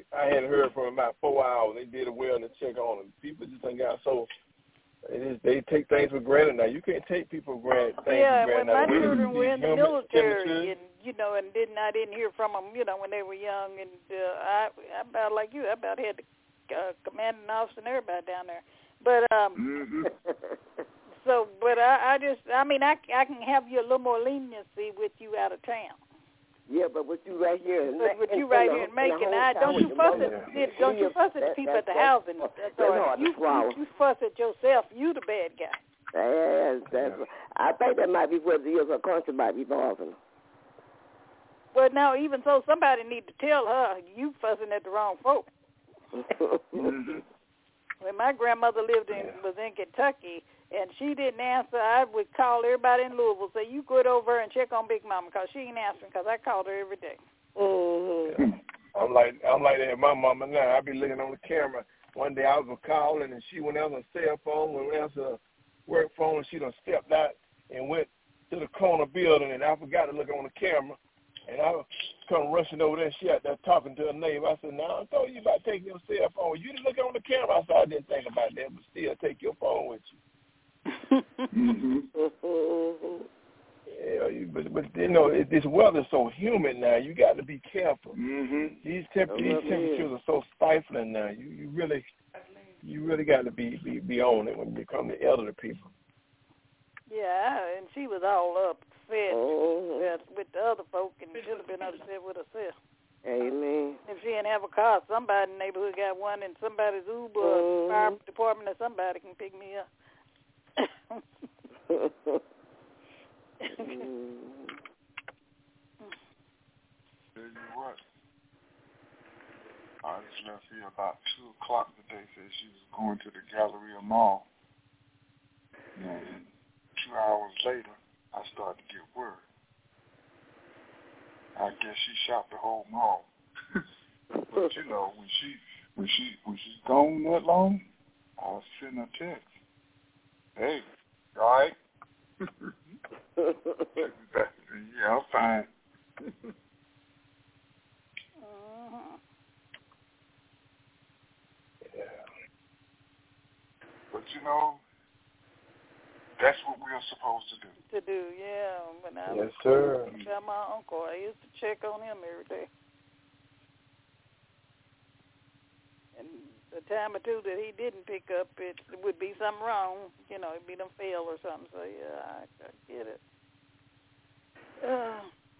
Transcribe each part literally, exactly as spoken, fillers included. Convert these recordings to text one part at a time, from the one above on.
I hadn't heard from him about four hours. They did a wellness check on him. People just ain't got so. It is, they take things for granted now. You can't take people for granted. Yeah, for when granted. my now. children were in the military, chemistry. and you know, and didn't I didn't hear from them, you know, when they were young, and uh, I, I about like you, I about had the uh, commanding officer and everybody down there. But um, Mm-hmm. so, but I, I just, I mean, I, I can have you a little more leniency with you out of town. Yeah, but with you right here, and But with and, you right and here the, in Macon, the I don't you fuss at yeah. don't you fuss at the that, people that, at the that, housing that, authority. You, you, you you fuss at yourself. You the bad guy. Yes, that's. I think that might be what it is. Her country might be bothering. Well, now even so, somebody need to tell her you fussing at the wrong folk. mm-hmm. When my grandmother lived in was in Kentucky, and she didn't answer, I would call everybody in Louisville, say, you go over and check on Big Mama, because she ain't answering, because I called her every day. Mm-hmm. I'm like I'm like that with my mama now. I be looking on the camera. One day I was calling, and she went on her cell phone, went on her work phone, and she done stepped out and went to the corner building, and I forgot to look on the camera. And I come rushing over there, and she out there talking to her neighbor. I said, no, I told you about taking your cell phone. You didn't look on the camera. I said, I didn't think about that, but still take your phone with you. mm-hmm. Yeah, you, but, but, you know, it, this weather's so humid now. You got to be careful. Mm-hmm. These, temp- oh, these temperatures are so stifling now. You you really you really got to be, be, be on it when you come to elderly people. Yeah, and she was all upset oh. with the other folk, and should have been upset with herself. Amen. If she didn't have a car, somebody in the neighborhood got one, and somebody's Uber, or fire department, or somebody can pick me up. Tell you what, I just left here about two o'clock today. Said she was going to the Galleria Mall. And two hours later, I started to get word. I guess she shopped the whole mall. But you know, when she when she when she's gone that long, I'll send her a text. Hey, you all right? Yeah, I'm fine. uh-huh. Yeah. But you know, that's what we're supposed to do. To do, yeah. When I yes, sir. got my uncle, I used to check on him every day. And the time or two that he didn't pick up, it, it would be something wrong. You know, it'd be them fail or something. So, yeah, I, I get it. Uh,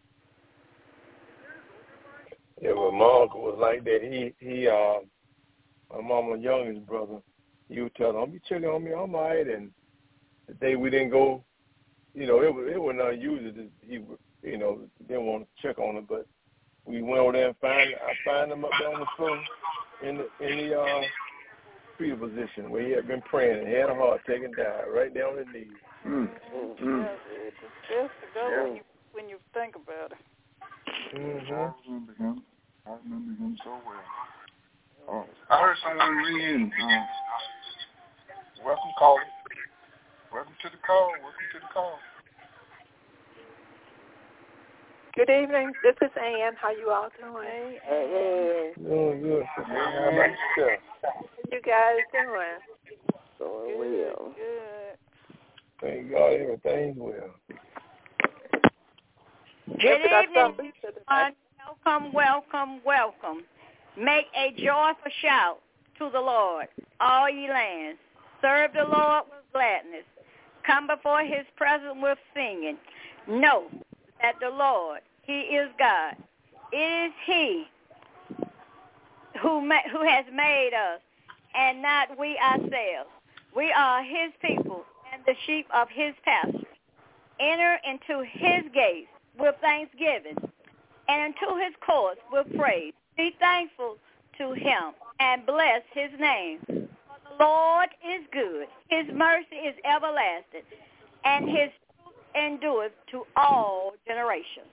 Yeah, but my uncle was like that. He, he, uh, my mama's youngest brother, he would tell her, don't be checking on me, I'm all right. And the day we didn't go, you know, it was, it was unusual that he would, you know, didn't want to check on her, but we went over there and find, I find him up there on the floor in the, in the, uh, fetal position where he had been praying and had a heart taken down, right down on his knees. Mm. Mm-hmm. Yeah, it's best to go Yeah. when you when you think about it. Mm-hmm. I remember him. I remember him so well. Oh, I heard someone ring in. Um, welcome, caller. Welcome to the call. Welcome to the call. Good evening. This is Ann. How you all doing? Hey, Hey, Doing good. How about yourself? How you guys doing? doing good, well. good. Thank God everything's well. Good evening, everyone. Welcome, welcome, welcome. Make a joyful shout to the Lord, all ye lands. Serve the Lord with gladness. Come before his presence with singing. Know that the Lord, he is God. It is he who ma- who has made us, and not we ourselves. We are his people and the sheep of his pasture. Enter into his gates with thanksgiving, and into his courts with praise. Be thankful to him, and bless his name. For the Lord is good. His mercy is everlasting, and his truth endureth to all generations.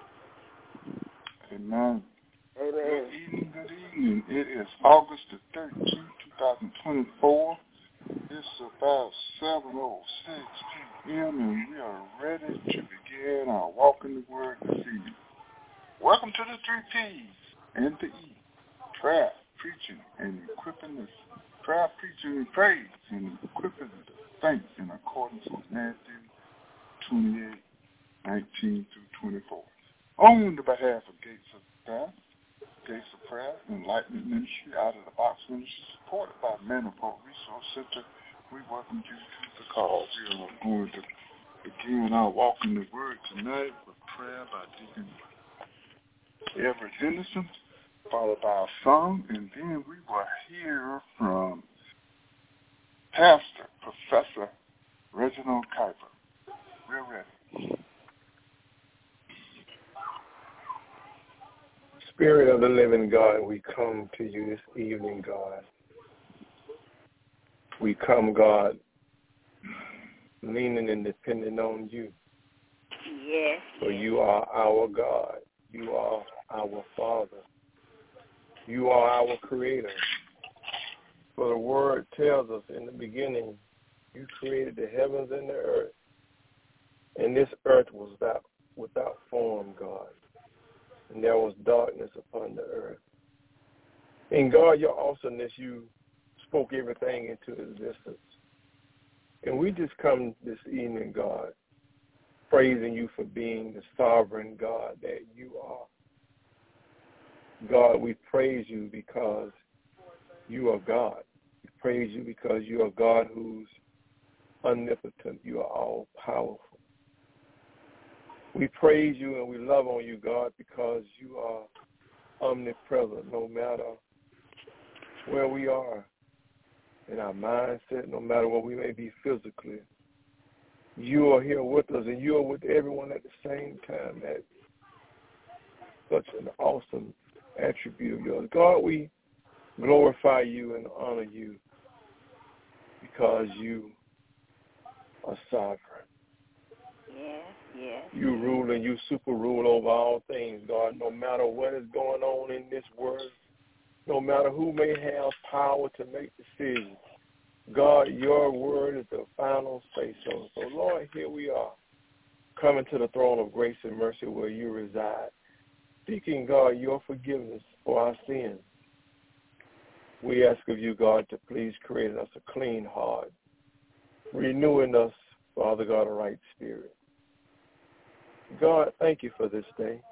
Amen. Amen. Good evening, good evening. It is August the thirteenth, twenty twenty-four. It's about seven oh six p.m. and we are ready to begin our Walk in the Word this evening. Welcome to the three P's and the E. prayer, preaching, and equipping the prayer, preaching, and praise, and equipping the saints in accordance with Matthew twenty-eight, nineteen through twenty-four. On the behalf of Gates of Prayer, Gates of Prayer, Enlightenment Ministry, Out of the Box Ministry, supported by Manifold Resource Center, we welcome you to the call. We are going to begin our walk in the Word tonight with prayer by Deacon Everett Henderson, followed by a song, and then we will hear from Pastor Professor Reginald Kuiper. We're ready. Spirit of the living God, we come to you this evening, God. We come, God, leaning and depending on you. Yes. For you are our God. You are our Father. You are our Creator. For the Word tells us in the beginning, you created the heavens and the earth. And this earth was without, without form, God. And there was darkness upon the earth. In God, your awesomeness, you spoke everything into existence. And we just come this evening, God, praising you for being the sovereign God that you are. God, we praise you because you are God. We praise you because you are God who's omnipotent. You are all powerful. We praise you and we love on you, God, because you are omnipresent no matter where we are in our mindset, no matter where we may be physically. You are here with us, and you are with everyone at the same time. That's such an awesome attribute of yours. God, we glorify you and honor you because you are sovereign. Yes, yes. You rule and you super rule over all things, God, no matter what is going on in this world, no matter who may have power to make decisions. God, your word is the final say-so. So, Lord, here we are, coming to the throne of grace and mercy where you reside, seeking, God, your forgiveness for our sins. We ask of you, God, to please create in us a clean heart, renewing us, Father God, a right spirit. God, thank you for this day.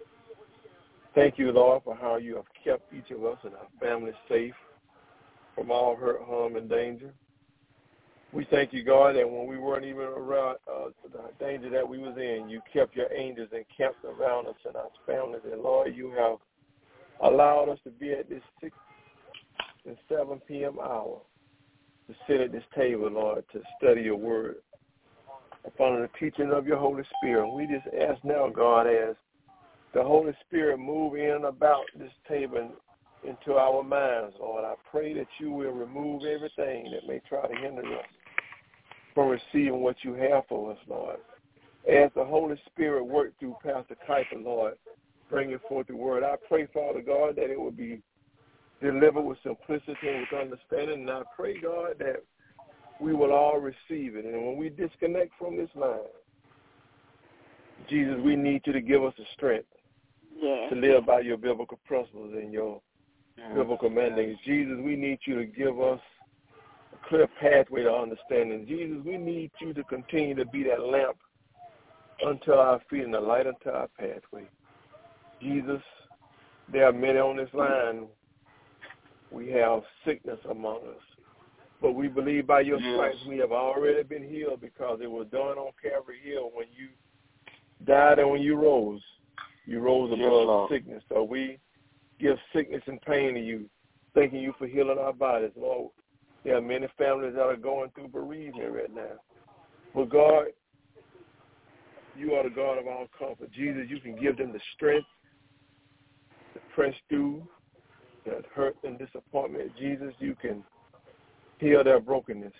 Thank you, Lord, for how you have kept each of us and our families safe from all hurt, harm, and danger. We thank you, God, that when we weren't even around uh, the danger that we was in, you kept your angels and kept around us and our families. And, Lord, you have allowed us to be at this six and seven p.m. hour to sit at this table, Lord, to study your word upon the teaching of your Holy Spirit. We just ask now, God, as the Holy Spirit move in and about this table into our minds, Lord, I pray that you will remove everything that may try to hinder us from receiving what you have for us, Lord. As the Holy Spirit worked through Pastor Kuiper, Lord, bringing forth the word, I pray, Father God, that it will be delivered with simplicity and with understanding. And I pray, God, that we will all receive it. And when we disconnect from this line, Jesus, we need you to give us the strength yes. to live by your biblical principles and your yes. biblical mandates. Jesus, we need you to give us a clear pathway to understanding. Jesus, we need you to continue to be that lamp unto our feet and the light unto our pathway. Jesus, there are many on this line. We have sickness among us. But we believe by your yes. stripes we have already been healed because it was done on Calvary Hill when you died and when you rose. You rose above yes, sickness. So we give sickness and pain to you, thanking you for healing our bodies. Lord, there are many families that are going through bereavement right now. But God, you are the God of all comfort. Jesus, you can give them the strength to press through that hurt and disappointment. Jesus, you can heal their brokenness.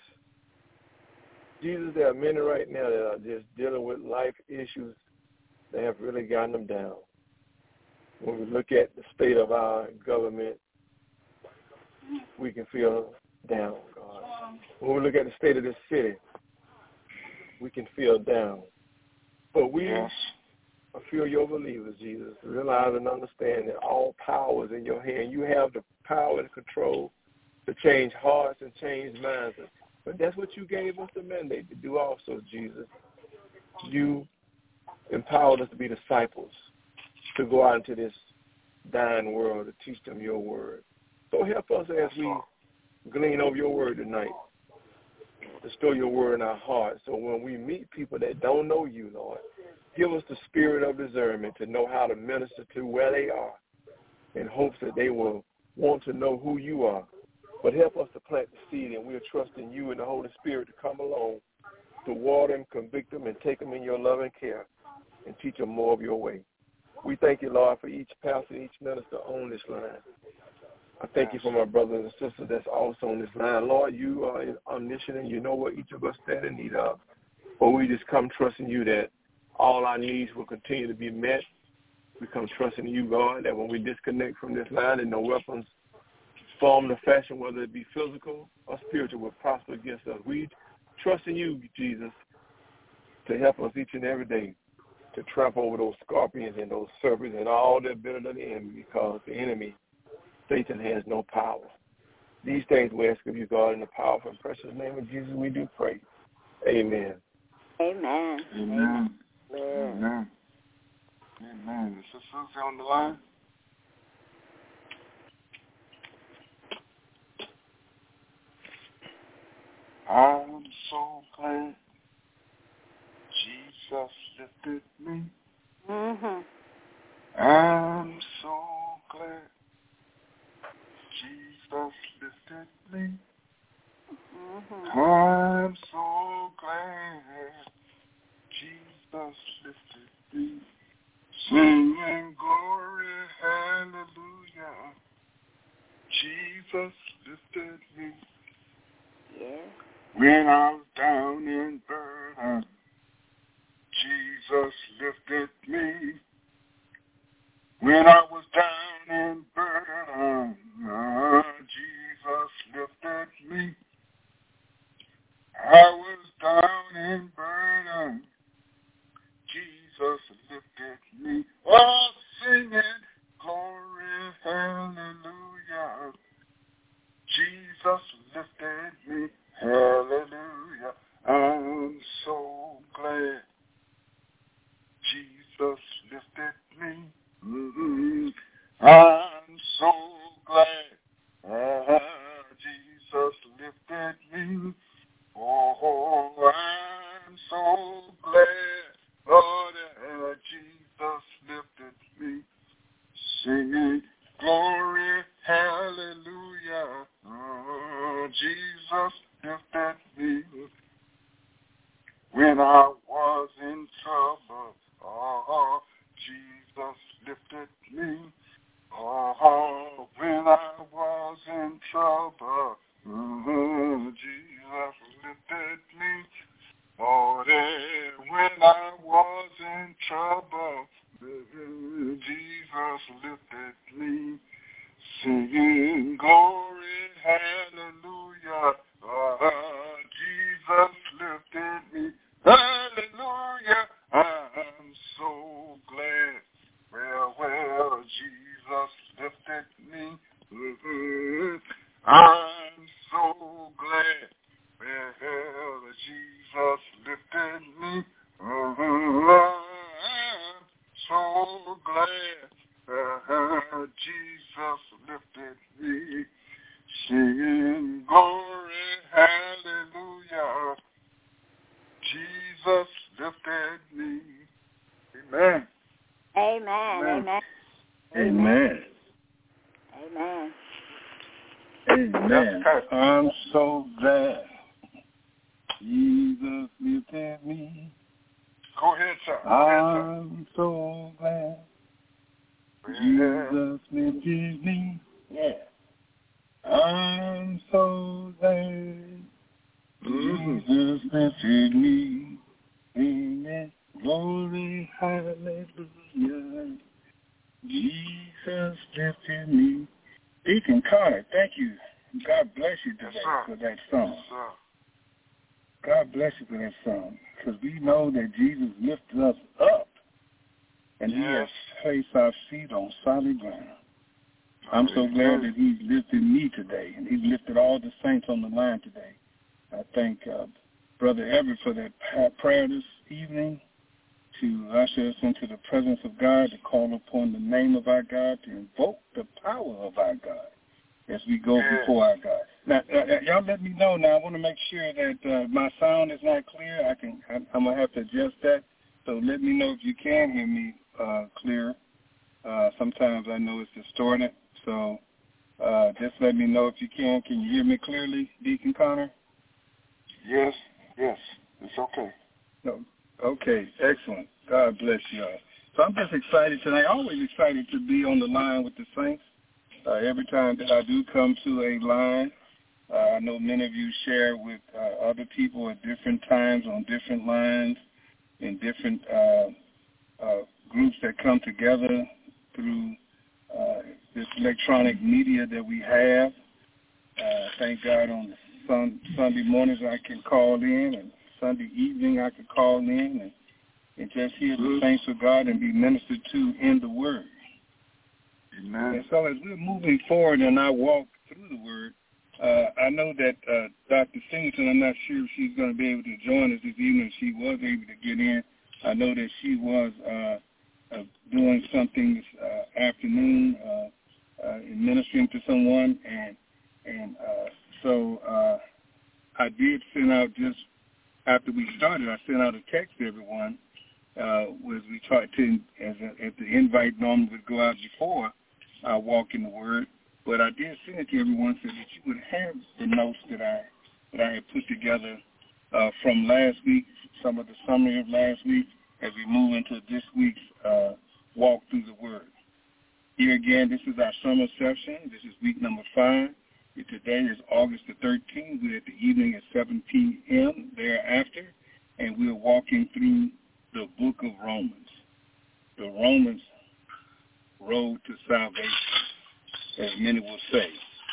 Jesus, there are many right now that are just dealing with life issues that have really gotten them down. When we look at the state of our government, we can feel down, God. When we look at the state of this city, we can feel down. But we yes. a few of your believers, Jesus, realize and understand that all power is in your hand. You have the power and control to change hearts and change minds. But that's what you gave us the mandate to do also, Jesus. You empowered us to be disciples, to go out into this dying world to teach them your word. So help us as we glean over your word tonight, to store your word in our hearts. So when we meet people that don't know you, Lord, give us the spirit of discernment to know how to minister to where they are in hopes that they will want to know who you are. But help us to plant the seed, and we're trusting you and the Holy Spirit to come along to water them, convict them, and take them in your loving care and teach them more of your way. We thank you, Lord, for each pastor, each minister on this line. I thank you for my brothers and sisters that's also on this line. Lord, you are omniscient, and you know what each of us stand in need of. But we just come trusting you that all our needs will continue to be met. We come trusting you, God, that when we disconnect from this line and no weapons formed or fashioned, whether it be physical or spiritual, will prosper against us. We trust in you, Jesus, to help us each and every day to trample over those scorpions and those serpents and all that bitter of the enemy, because the enemy, Satan, has no power. These things we ask of you, God, in the powerful and precious name of Jesus, we do pray. Amen. Amen. Amen. Amen. Amen. Is Sister Susie on the line? I'm so glad Jesus lifted me. Mm-hmm. I'm so glad Jesus lifted me. Mm-hmm. I'm so glad Jesus lifted me. Singing glory, hallelujah. Jesus lifted me. Yeah. When I was down in burden, Jesus lifted me. When I was down in burden, uh, Jesus lifted me. I was down in burden, Jesus lifted me. Oh, singing glory, hallelujah. Jesus lifted me, hallelujah. I'm so glad Jesus lifted me. Mm-hmm. I'm so glad uh, Jesus lifted me. Oh, I'm so glad, Lord, uh, Jesus lifted me. Singing glory, hallelujah. Oh, Jesus lifted me. When I was in trouble, oh, Jesus lifted me. Oh, when I was in trouble, oh, Jesus lifted me. Oh, when I was in trouble, Jesus lifted me. Singing glory, hallelujah. Oh, Jesus lifted me. Hallelujah. I'm so glad. Well, well, Jesus lifted me. Mm-hmm. I'm so glad. Well, Jesus lifted me. Mm-hmm. I'm so glad. Uh, Jesus lifted me. Singing glory, hallelujah. Jesus lifted me. Amen. Amen. Amen. Amen. Amen. Amen. I'm so glad Jesus lifted me. Go ahead, sir. Go ahead, sir. I'm so glad Jesus lifted me. Yeah. I'm so glad Mm-hmm. Jesus lifted me. Amen. Glory, hallelujah. Jesus lifted me. Deacon Carter, thank you. God bless you today Yes, for that song. Yes, sir. God bless you for that song. Because we know that Jesus lifted us up. and yes. he has placed our feet on solid ground. I'm so glad that he's lifted me today, and he's lifted all the saints on the line today. I thank uh, Brother Everett for that prayer this evening to usher us into the presence of God, to call upon the name of our God, to invoke the power of our God as we go yes. before our God. Now, uh, y'all let me know now. I want to make sure that uh, my sound is not clear. I can, I, I'm going to have to adjust that. So let me know if you can hear me uh, clear. Uh, sometimes I know it's distorted. So uh, just let me know if you can. Can you hear me clearly, Deacon Connor? Yes, yes. It's okay. No. Okay, excellent. God bless you all. So I'm just excited tonight. Always excited to be on the line with the saints. Uh, every time that I do come to a line, uh, I know many of you share with uh, other people at different times on different lines in different uh, uh, groups that come together through uh, this electronic media that we have. Uh, thank God on sun, Sunday mornings I can call in, and Sunday evening I can call in and, and just hear the saints of God and be ministered to in the Word. Amen. And so as we're moving forward and I walk through the Word, uh, I know that uh, Doctor Singleton, I'm not sure if she's going to be able to join us this evening. She was able to get in. I know that she was uh, uh, doing something this uh, afternoon uh, uh, in ministering to someone, and and uh, so uh, I did send out just after we started, I sent out a text to everyone uh, as we tried to, as, a, as the invite normally would go out before I walk in the Word. But I did send it to everyone so that you would have the notes that I that I had put together uh, from last week, some of the summary of last week, as we move into this week's uh, walk through the Word. Here again, this is our summer session. This is week number five. Today is August the thirteenth. We're at the evening at seven p.m. thereafter, and we're walking through the book of Romans, the Romans road to salvation, as many will say.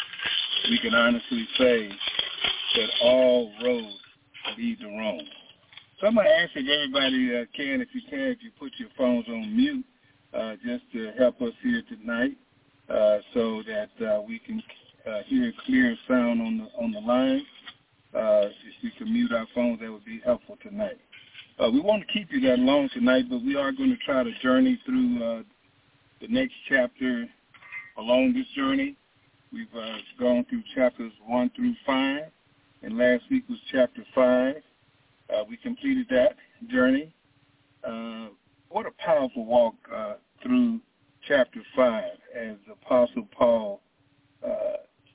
We can honestly say that all roads lead to Rome. So I'm going to ask if everybody uh, can, if you can, if you put your phones on mute, uh, just to help us here tonight, uh, so that uh, we can Uh, hear clear sound on the on the line. Uh, if we can mute our phones, that would be helpful tonight. Uh, we won't keep you that long tonight, but we are going to try to journey through uh, the next chapter along this journey. We've uh, gone through chapters one through five, and last week was chapter five. Uh, we completed that journey. Uh, what a powerful walk uh, through chapter five as the Apostle Paul uh,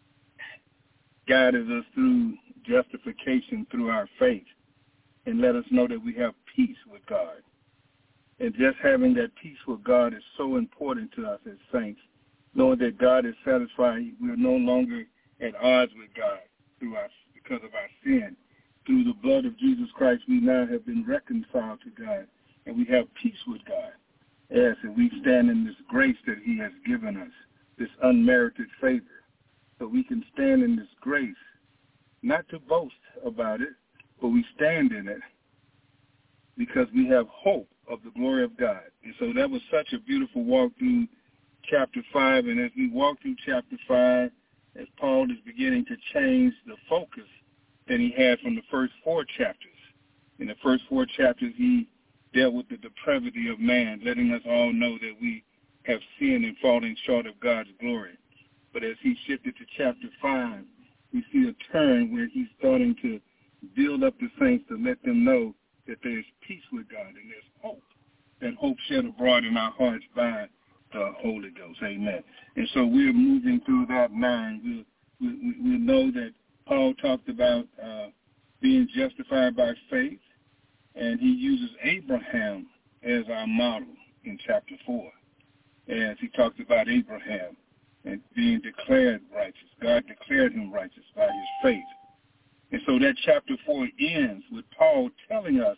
guided us through justification through our faith and let us know that we have peace with God. And just having that peace with God is so important to us as saints, knowing that God is satisfied. We're no longer at odds with God through our, because of our sin. Through the blood of Jesus Christ, we now have been reconciled to God, and we have peace with God. Yes, and we stand in this grace that he has given us, this unmerited favor. So we can stand in this grace, not to boast about it, but we stand in it because we have hope of the glory of God. And so that was such a beautiful walk through chapter five. And as we walk through chapter five, as Paul is beginning to change the focus that he had from the first four chapters. In the first four chapters, he dealt with the depravity of man, letting us all know that we have sinned and fallen short of God's glory. But as he shifted to chapter five, we see a turn where he's starting to build up the saints to let them know that there's peace with God and there's hope. That hope shed abroad in our hearts by the Holy Ghost. Amen. And so we're moving through that now. We, we, we know that Paul talked about uh, being justified by faith, and he uses Abraham as our model in chapter four. As he talks about Abraham and being declared righteous. God declared him righteous by his faith. And so that chapter four ends with Paul telling us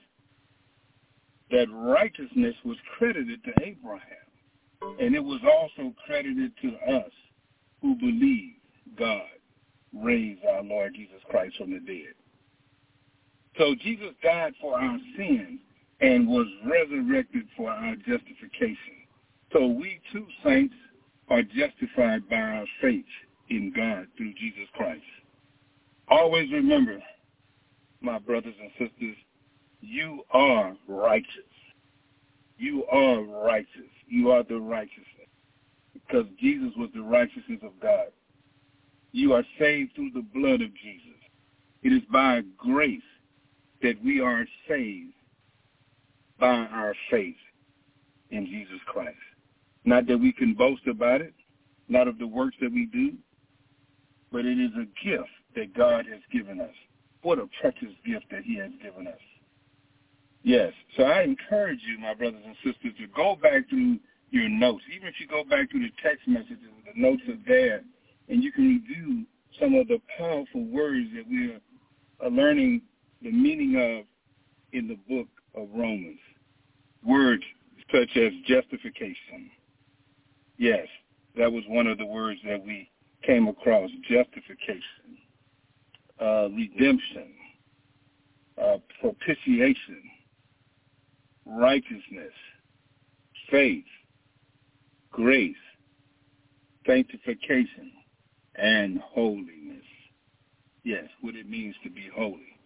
that righteousness was credited to Abraham. And it was also credited to us who believe God raised our Lord Jesus Christ from the dead. So Jesus died for our sins, and was resurrected for our justification. So we too, saints, are justified by our faith in God through Jesus Christ. Always remember, my brothers and sisters, you are righteous. You are righteous. You are the righteousness because Jesus was the righteousness of God. You are saved through the blood of Jesus. It is by grace that we are saved by our faith in Jesus Christ. Not that we can boast about it, not of the works that we do, but it is a gift that God has given us. What a precious gift that he has given us. Yes, so I encourage you, my brothers and sisters, to go back through your notes. Even if you go back through the text messages, the notes are there, and you can review some of the powerful words that we are learning the meaning of in the book of Romans. Words such as justification. Yes, that was one of the words that we came across, justification, uh, redemption, uh, propitiation, righteousness, faith, grace, sanctification, and holiness. Yes, what it means to be holy.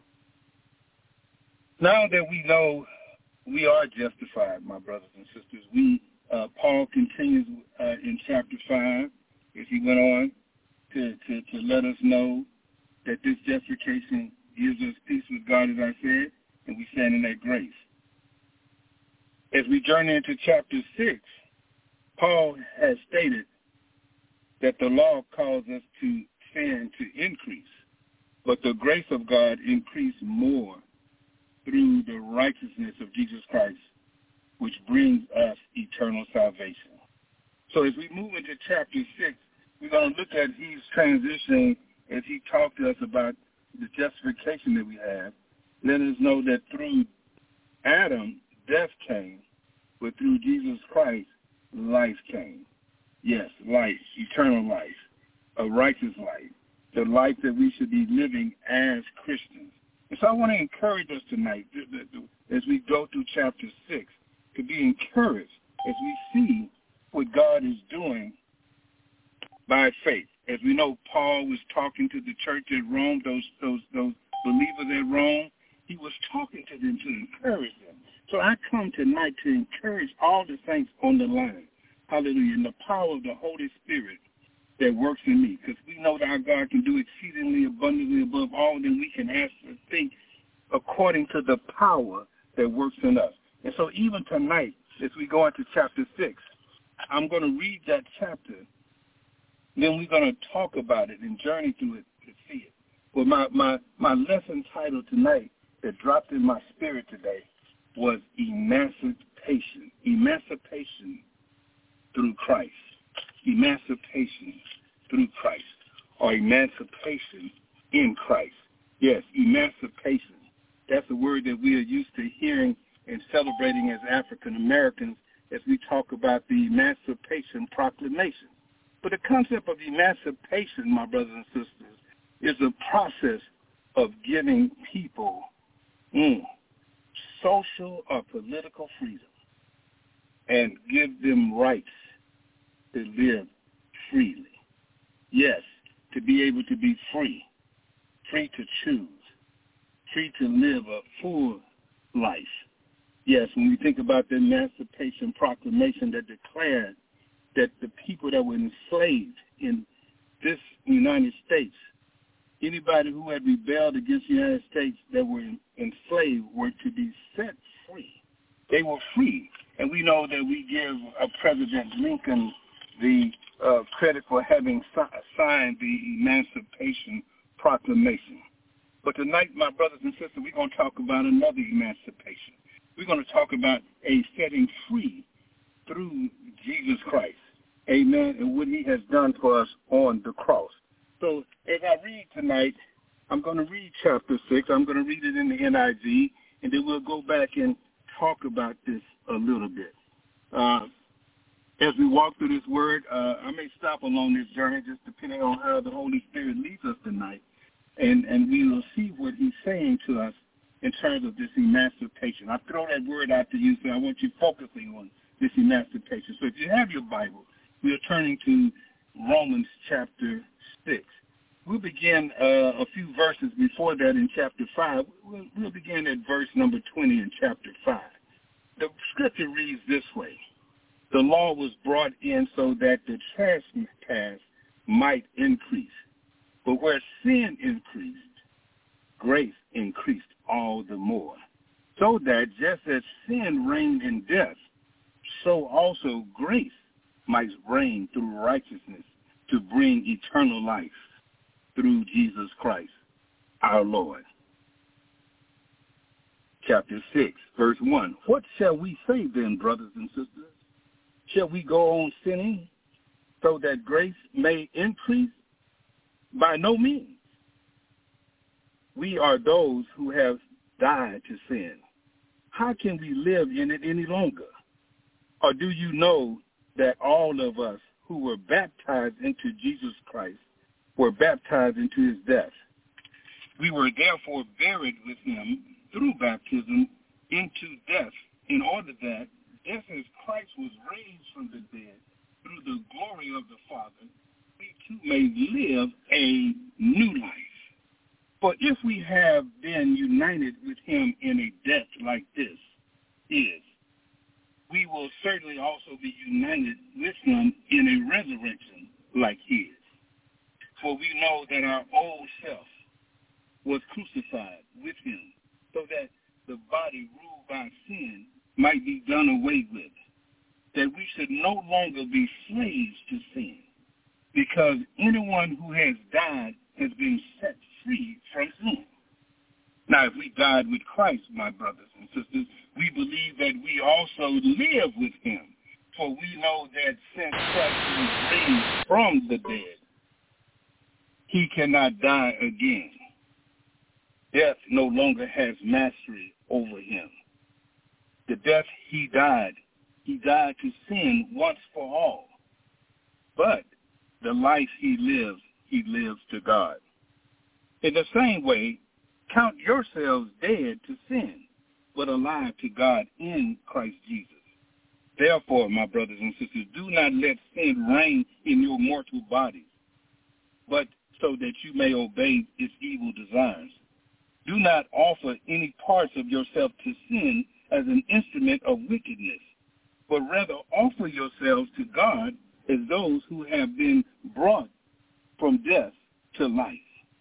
Now that we know we are justified, my brothers and sisters, we uh, Paul continues uh, in chapter five, as he went on to, to, to let us know that this justification gives us peace with God, as I said, and we stand in that grace. As we journey into chapter six, Paul has stated that the law calls us to sin to increase, but the grace of God increased more through the righteousness of Jesus Christ, which brings us eternal salvation. So as we move into chapter six, we're going to look at his transition as he talked to us about the justification that we have. Let us know that through Adam, death came, but through Jesus Christ, life came. Yes, life, eternal life, a righteous life, the life that we should be living as Christians. And so I want to encourage us tonight, as we go through chapter six, to be encouraged as we see what God is doing by faith. As we know, Paul was talking to the church at Rome, those those those believers at Rome. He was talking to them to encourage them. So I come tonight to encourage all the saints on the line. Hallelujah. In the power of the Holy Spirit that works in me. Because we know that our God can do exceedingly abundantly above all that we can ask or think according to the power that works in us. And so even tonight, as we go into chapter six, I'm going to read that chapter. Then we're going to talk about it and journey through it to see it. Well, my, my, my lesson title tonight that dropped in my spirit today was Emancipation. Emancipation through Christ. Emancipation through Christ. Or emancipation in Christ. Yes, emancipation. That's a word that we are used to hearing and celebrating as African Americans as we talk about the Emancipation Proclamation. But the concept of emancipation, my brothers and sisters, is a process of giving people mm, social or political freedom and give them rights to live freely. Yes, to be able to be free, free to choose, free to live a full life. Yes, when we think about the Emancipation Proclamation that declared that the people that were enslaved in this United States, anybody who had rebelled against the United States that were enslaved were to be set free. They were free. And we know that we give uh, President Lincoln the uh, credit for having si- signed the Emancipation Proclamation. But tonight, my brothers and sisters, we're going to talk about another emancipation. We're going to talk about a setting free through Jesus Christ. Amen. And what he has done for us on the cross. So as I read tonight, I'm going to read chapter six. I'm going to read it in the N I V, and then we'll go back and talk about this a little bit. Uh, as we walk through this word, uh, I may stop along this journey just depending on how the Holy Spirit leads us tonight. And, and we will see what he's saying to us in terms of this emancipation. I throw that word out to you, so I want you focusing on this emancipation. So if you have your Bible, we are turning to Romans chapter six. We'll begin uh, a few verses before that in chapter five. We'll, we'll begin at verse number twenty in chapter five. The scripture reads this way. The law was brought in so that the trespass might increase. But where sin increased, grace increased all the more. So that just as sin reigned in death, so also grace might reign through righteousness to bring eternal life through Jesus Christ, our Lord. Chapter six, verse one. What shall we say then, brothers and sisters? Shall we go on sinning so that grace may increase? By no means. We are those who have died to sin. How can we live in it any longer? Or do you know that all of us who were baptized into Jesus Christ were baptized into his death? We were therefore buried with him through baptism into death, in order that, just as Christ was raised from the dead through the glory of the Father, we too may live a new life. For if we have been united with him in a death like this is, we will certainly also be united with him in a resurrection like his. For we know that our old self was crucified with him, so that the body ruled by sin might be done away with, that we should no longer be slaves to sin, because anyone who has died has been set free from sin. Now, if we died with Christ, my brothers and sisters, we believe that we also live with him, for we know that since Christ was raised from the dead, he cannot die again. Death no longer has mastery over him. The death he died, he died to sin once for all. But the life he lives, he lives to God. In the same way, count yourselves dead to sin, but alive to God in Christ Jesus. Therefore, my brothers and sisters, do not let sin reign in your mortal bodies, but so that you may obey its evil desires. Do not offer any parts of yourself to sin as an instrument of wickedness, but rather offer yourselves to God as those who have been brought from death to life,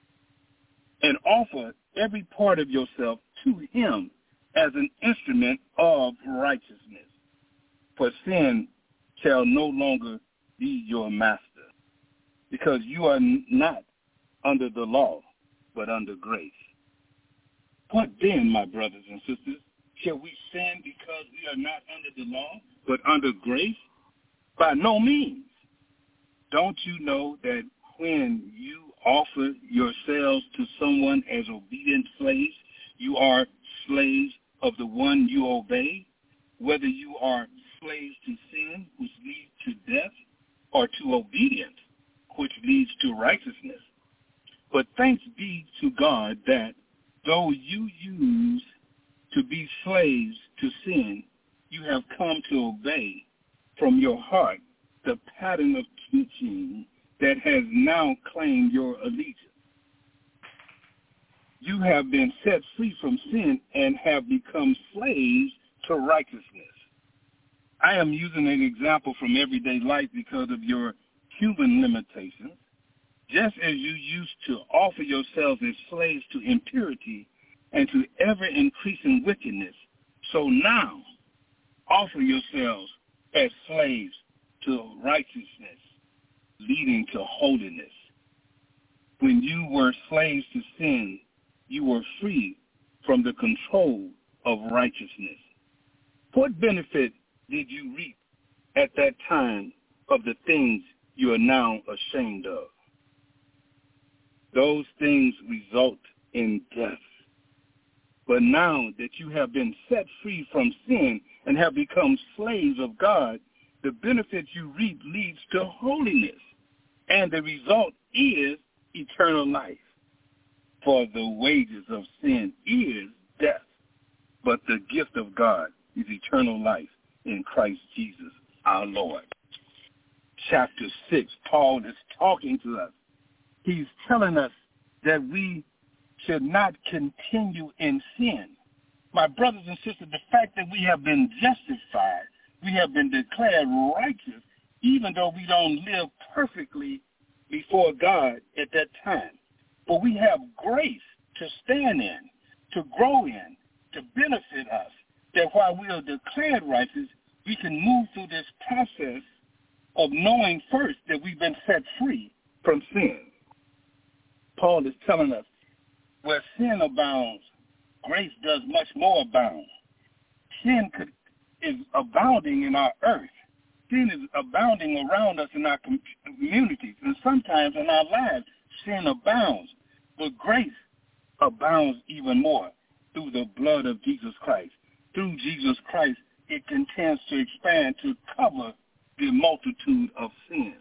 and offer every part of yourself to him as an instrument of righteousness. For sin shall no longer be your master, because you are not under the law, but under grace. What then, my brothers and sisters? Shall we sin because we are not under the law, but under grace? By no means. Don't you know that when you offer yourselves to someone as obedient slaves, you are slaves of the one you obey, whether you are slaves to sin, which leads to death, or to obedience, which leads to righteousness? But thanks be to God that though you used to be slaves to sin, you have come to obey from your heart the pattern of teaching that has now claimed your allegiance. You have been set free from sin and have become slaves to righteousness. I am using an example from everyday life because of your human limitations. Just as you used to offer yourselves as slaves to impurity and to ever-increasing wickedness, so now offer yourselves as slaves to righteousness, leading to holiness. When you were slaves to sin, you were free from the control of righteousness. What benefit did you reap at that time of the things you are now ashamed of? Those things result in death. But now that you have been set free from sin and have become slaves of God, the benefit you reap leads to holiness, and the result is eternal life. For the wages of sin is death, but the gift of God is eternal life in Christ Jesus our Lord. Chapter six, Paul is talking to us. He's telling us that we should not continue in sin. My brothers and sisters, the fact that we have been justified, we have been declared righteous, even though we don't live perfectly before God at that time. But we have grace to stand in, to grow in, to benefit us, that while we are declared righteous, we can move through this process of knowing first that we've been set free from sin. Paul is telling us, where sin abounds, grace does much more abound. Sin could, is abounding in our earth. Sin is abounding around us in our communities, and sometimes in our lives, sin abounds. But grace abounds even more through the blood of Jesus Christ. Through Jesus Christ, it continues to expand to cover the multitude of sin.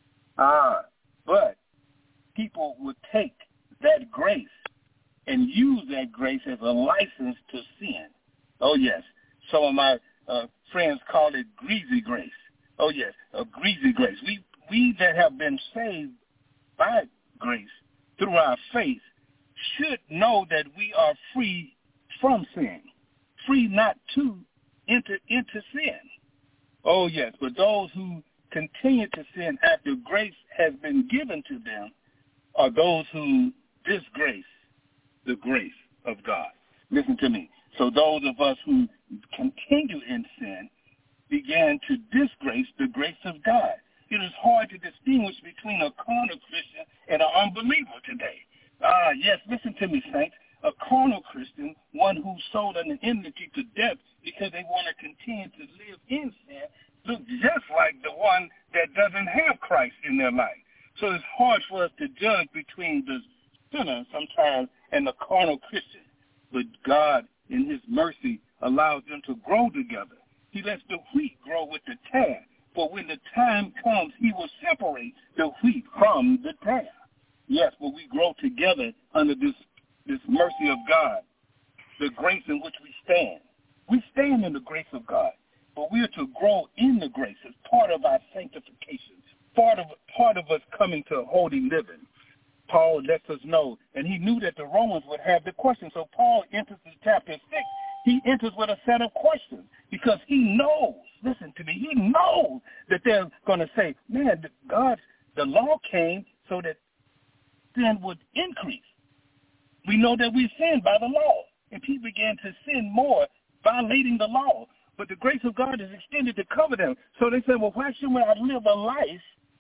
Ah, but people would take that grace and use that grace as a license to sin. Oh, yes. Some of my uh, friends call it greasy grace. Oh, yes, a greasy grace. We, we that have been saved by grace through our faith should know that we are free from sin, free not to enter into sin. Oh, yes, but those who continue to sin after grace has been given to them are those who disgrace the grace of God. Listen to me. So those of us who continue in sin began to disgrace the grace of God. It is hard to distinguish between a carnal Christian and an unbeliever today. Ah, yes, listen to me, saints. A carnal Christian, one who sold an enmity to death because they want to continue to live in sin, looks just like the one that doesn't have Christ in their life. So it's hard for us to judge between the sinner sometimes and the carnal Christian. But God, in his mercy, allows them to grow together. He lets the wheat grow with the tare. For when the time comes, he will separate the wheat from the tare. Yes, but we grow together under this, this mercy of God, the grace in which we stand. We stand in the grace of God, but we are to grow in the grace as part of our sanctification, part of, part of us coming to holy living. Paul lets us know, and he knew that the Romans would have the question. So Paul enters in chapter six. He enters with a set of questions because he knows, listen to me, he knows that they're going to say, man, God, the law came so that sin would increase. We know that we sin by the law, and people began to sin more, violating the law. But the grace of God is extended to cover them. So they said, well, why shouldn't I live a life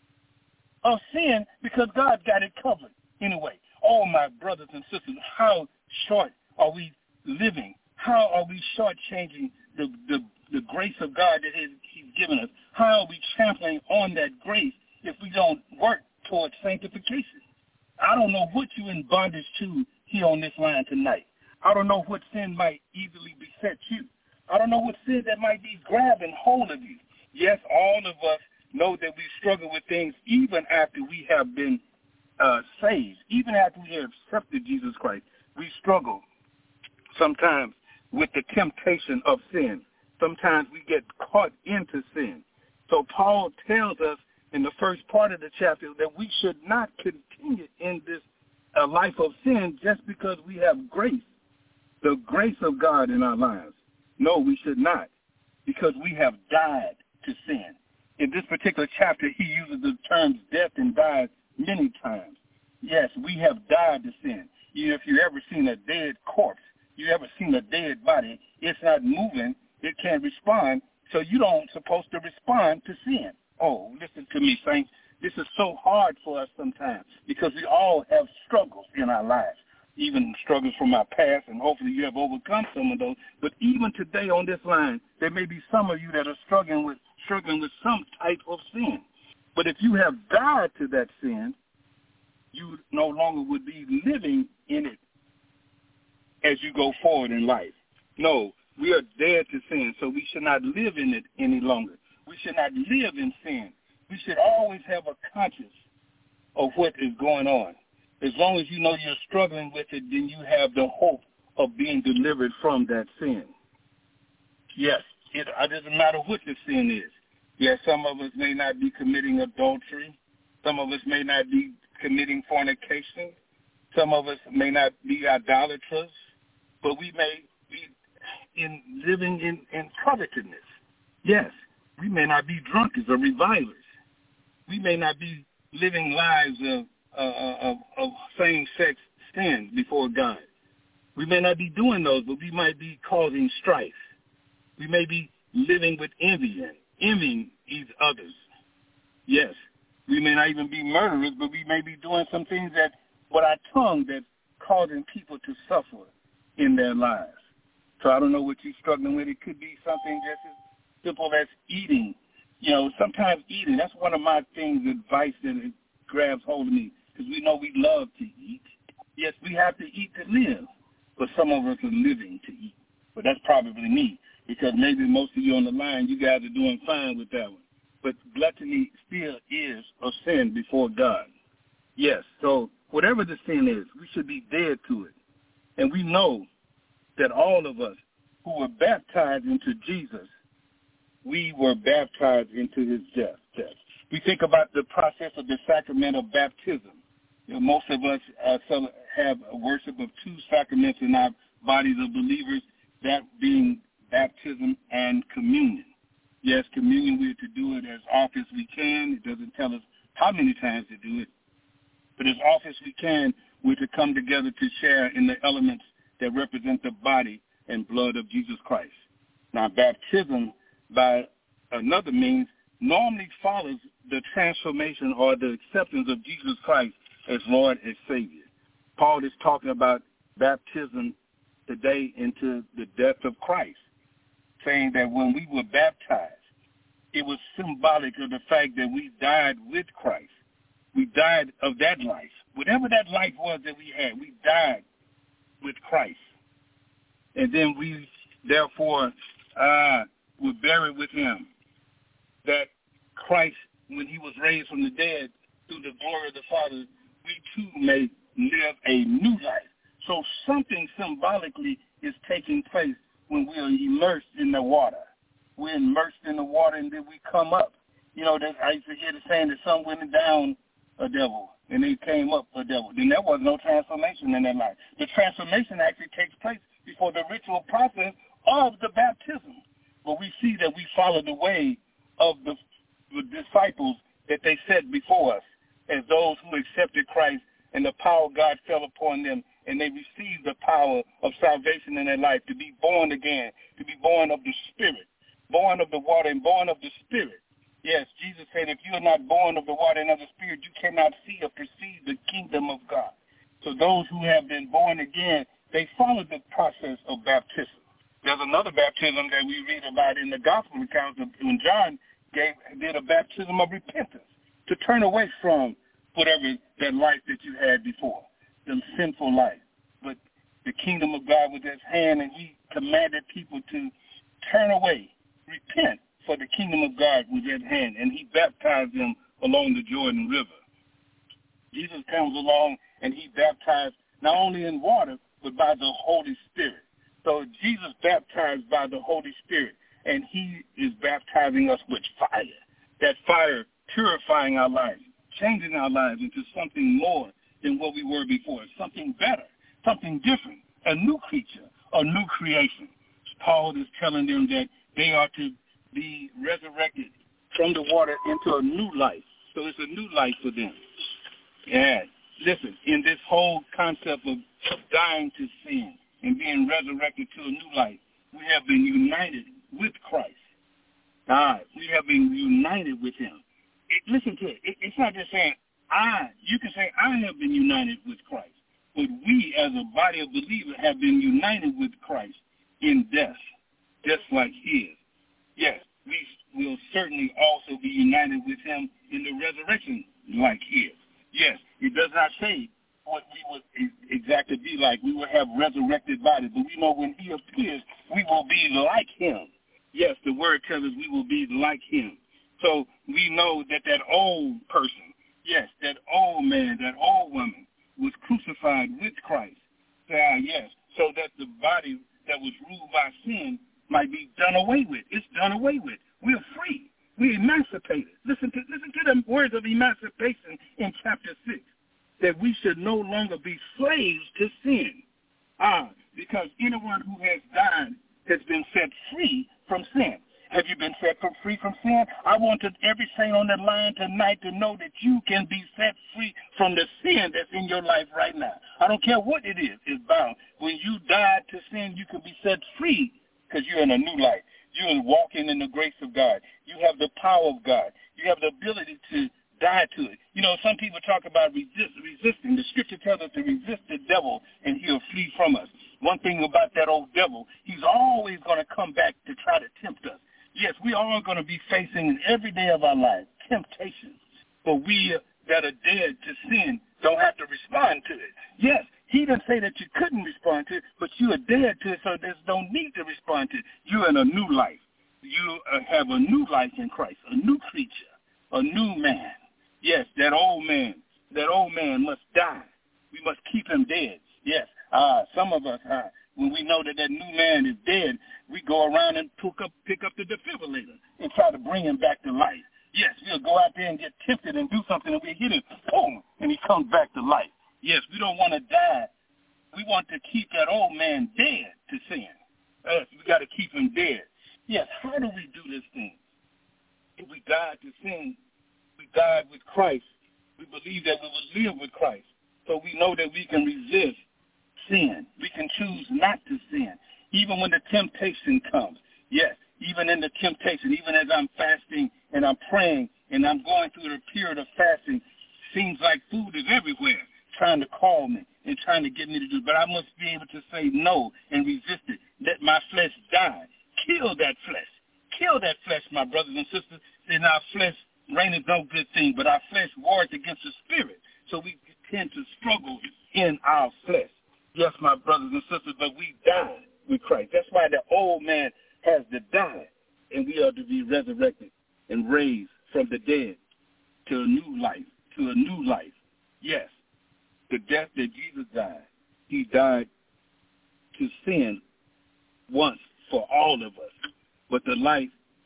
of sin because God got it covered anyway? Oh, my brothers and sisters, how short are we living? How are we shortchanging the, the, the grace of God that he's given us? How are we trampling on that grace if we don't work towards sanctification? I don't know what you're in bondage to here on this line tonight. I don't know what sin might easily beset you. I don't know what sin that might be grabbing hold of you. Yes, all of us know that we struggle with things even after we have been uh, saved, even after we have accepted Jesus Christ. We struggle sometimes with the temptation of sin. Sometimes we get caught into sin. So Paul tells us in the first part of the chapter that we should not continue in this uh, life of sin just because we have grace, the grace of God in our lives. No, we should not, because we have died to sin. In this particular chapter, he uses the terms death and died many times. Yes, we have died to sin. You, if you've ever seen a dead corpse, you ever seen a dead body, it's not moving, it can't respond, so you don't supposed to respond to sin. Oh, listen to me, saints. This is so hard for us sometimes because we all have struggles in our lives, even struggles from our past, and hopefully you have overcome some of those. But even today on this line, there may be some of you that are struggling with struggling with some type of sin. But if you have died to that sin, you no longer would be living in it as you go forward in life. No, we are dead to sin, so we should not live in it any longer. We should not live in sin. We should always have a conscience of what is going on. As long as you know you're struggling with it, then you have the hope of being delivered from that sin. Yes, it, it doesn't matter what the sin is. Yes, some of us may not be committing adultery. Some of us may not be committing fornication. Some of us may not be idolaters. But we may be in living in, in covetousness. Yes, we may not be drunkards or revilers. We may not be living lives of, uh, of, of same-sex sin before God. We may not be doing those, but we might be causing strife. We may be living with envy and envying these others. Yes, we may not even be murderers, but we may be doing some things that, with our tongue, that's causing people to suffer in their lives. So I don't know what you're struggling with. It could be something just as simple as eating. You know, sometimes eating, that's one of my things, advice that it grabs hold of me, because we know we love to eat. Yes, we have to eat to live, but some of us are living to eat. But that's probably me, because maybe most of you on the line, you guys are doing fine with that one. But gluttony still is a sin before God. Yes, so whatever the sin is, we should be dead to it. And we know that all of us who were baptized into Jesus, we were baptized into his death. We think about the process of the sacrament of baptism. You know, most of us uh, have a worship of two sacraments in our bodies of believers, that being baptism and communion. Yes, communion, we're to do it as often as we can. It doesn't tell us how many times to do it. But as often as we can, we're to come together to share in the elements that represent the body and blood of Jesus Christ. Now, baptism, by another means, normally follows the transformation or the acceptance of Jesus Christ as Lord and Savior. Paul is talking about baptism today into the death of Christ, saying that when we were baptized, it was symbolic of the fact that we died with Christ. We died of that life. Whatever that life was that we had, we died with Christ. And then we, therefore, uh, were buried with him. That Christ, when he was raised from the dead, through the glory of the Father, we too may live a new life. So something symbolically is taking place when we are immersed in the water. We're immersed in the water and then we come up. You know, I used to hear the saying that some went down a devil and they came up a devil. Then there was no transformation in their life. The transformation actually takes place before the ritual process of the baptism. But we see that we follow the way of the, the disciples that they set before us as those who accepted Christ, and the power of God fell upon them, and they received the power of salvation in their life, to be born again, to be born of the Spirit, born of the water and born of the Spirit. Yes, Jesus said, if you are not born of the water and of the Spirit, you cannot see or perceive the kingdom of God. So those who have been born again, they follow the process of baptism. There's another baptism that we read about in the gospel accounts of when John gave, did a baptism of repentance, to turn away from whatever that life that you had before, the sinful life. But the kingdom of God was at hand, and he commanded people to turn away, repent, for the kingdom of God was at hand, and he baptized them along the Jordan River. Jesus comes along, and he baptized not only in water, but by the Holy Spirit. So Jesus baptized by the Holy Spirit, and he is baptizing us with fire. That fire purifying our lives, changing our lives into something more than what we were before, something better, something different, a new creature, a new creation. Paul is telling them that they are to be resurrected from the water into a new life. So it's a new life for them. Yeah. Listen, in this whole concept of dying to sin and being resurrected to a new life, we have been united with Christ. Ah, we have been united with him. It, listen to it. it. It's not just saying, I, you can say, I have been united with Christ. But we, as a body of believers, have been united with Christ in death, just like his. Yes, we will certainly also be united with him in the resurrection like his. Yes, it does not say what we would exactly be like. We will have resurrected bodies, but we know when he appears, we will be like him. Yes, the word tells us we will be like him. So we know that that old person, yes, that old man, that old woman was crucified with Christ. Uh, yes, so that the body that was ruled by sin might be done away with. It's done away with. We're free. We're emancipated. Listen to listen to the words of emancipation in chapter six, that we should no longer be slaves to sin. Ah, because anyone who has died has been set free from sin. Have you been set from free from sin? I want every saint on the line tonight to know that you can be set free from the sin that's in your life right now. I don't care what it is, it's bound. When you died to sin, you can be set free because you're in a new life. You're walking in the grace of God. You have the power of God. You have the ability to die to it. You know, some people talk about resist, resisting. The scripture tells us to resist the devil and he'll flee from us. One thing about that old devil, he's always going to come back to try to tempt us. Yes, we are going to be facing in every day of our lives temptations, but we that are dead to sin don't have to respond to it. Yes, he didn't say that you couldn't respond to it, but you are dead to it, so there's no need to respond to it. You're in a new life. You uh, have a new life in Christ, a new creature, a new man. Yes, that old man, that old man must die. We must keep him dead. Yes, uh, some of us, uh, when we know that that new man is dead, we go around and pick up, pick up the defibrillator and try to bring him back to life. Yes, we'll go out there and get tempted and do something, and we hit him, boom, and he comes back to life. Yes, we don't want to die. We want to keep that old man dead to sin. Yes, we got to keep him dead. Yes, how do we do this thing? If we died to sin, we died with Christ. We believe that we will live with Christ. So we know that we can resist sin. We can choose not to sin, even when the temptation comes. Yes, even in the temptation, even as I'm fasting and I'm praying and I'm going through the period of fasting, seems like food is everywhere trying to call me and trying to get me to do it. But I must be able to say no and resist it. Let my flesh die. Kill that flesh. Kill that flesh, my brothers and sisters. In our flesh reigneth no good thing, but our flesh wars against the spirit. So we tend to struggle in our flesh. Yes, my brothers and sisters, but we die with Christ. That's why the old man has to die, and we are to be resurrected and raised from the dead to a new life, to a new life. Yes, the death that Jesus died, he died to sin once for all of us. But the life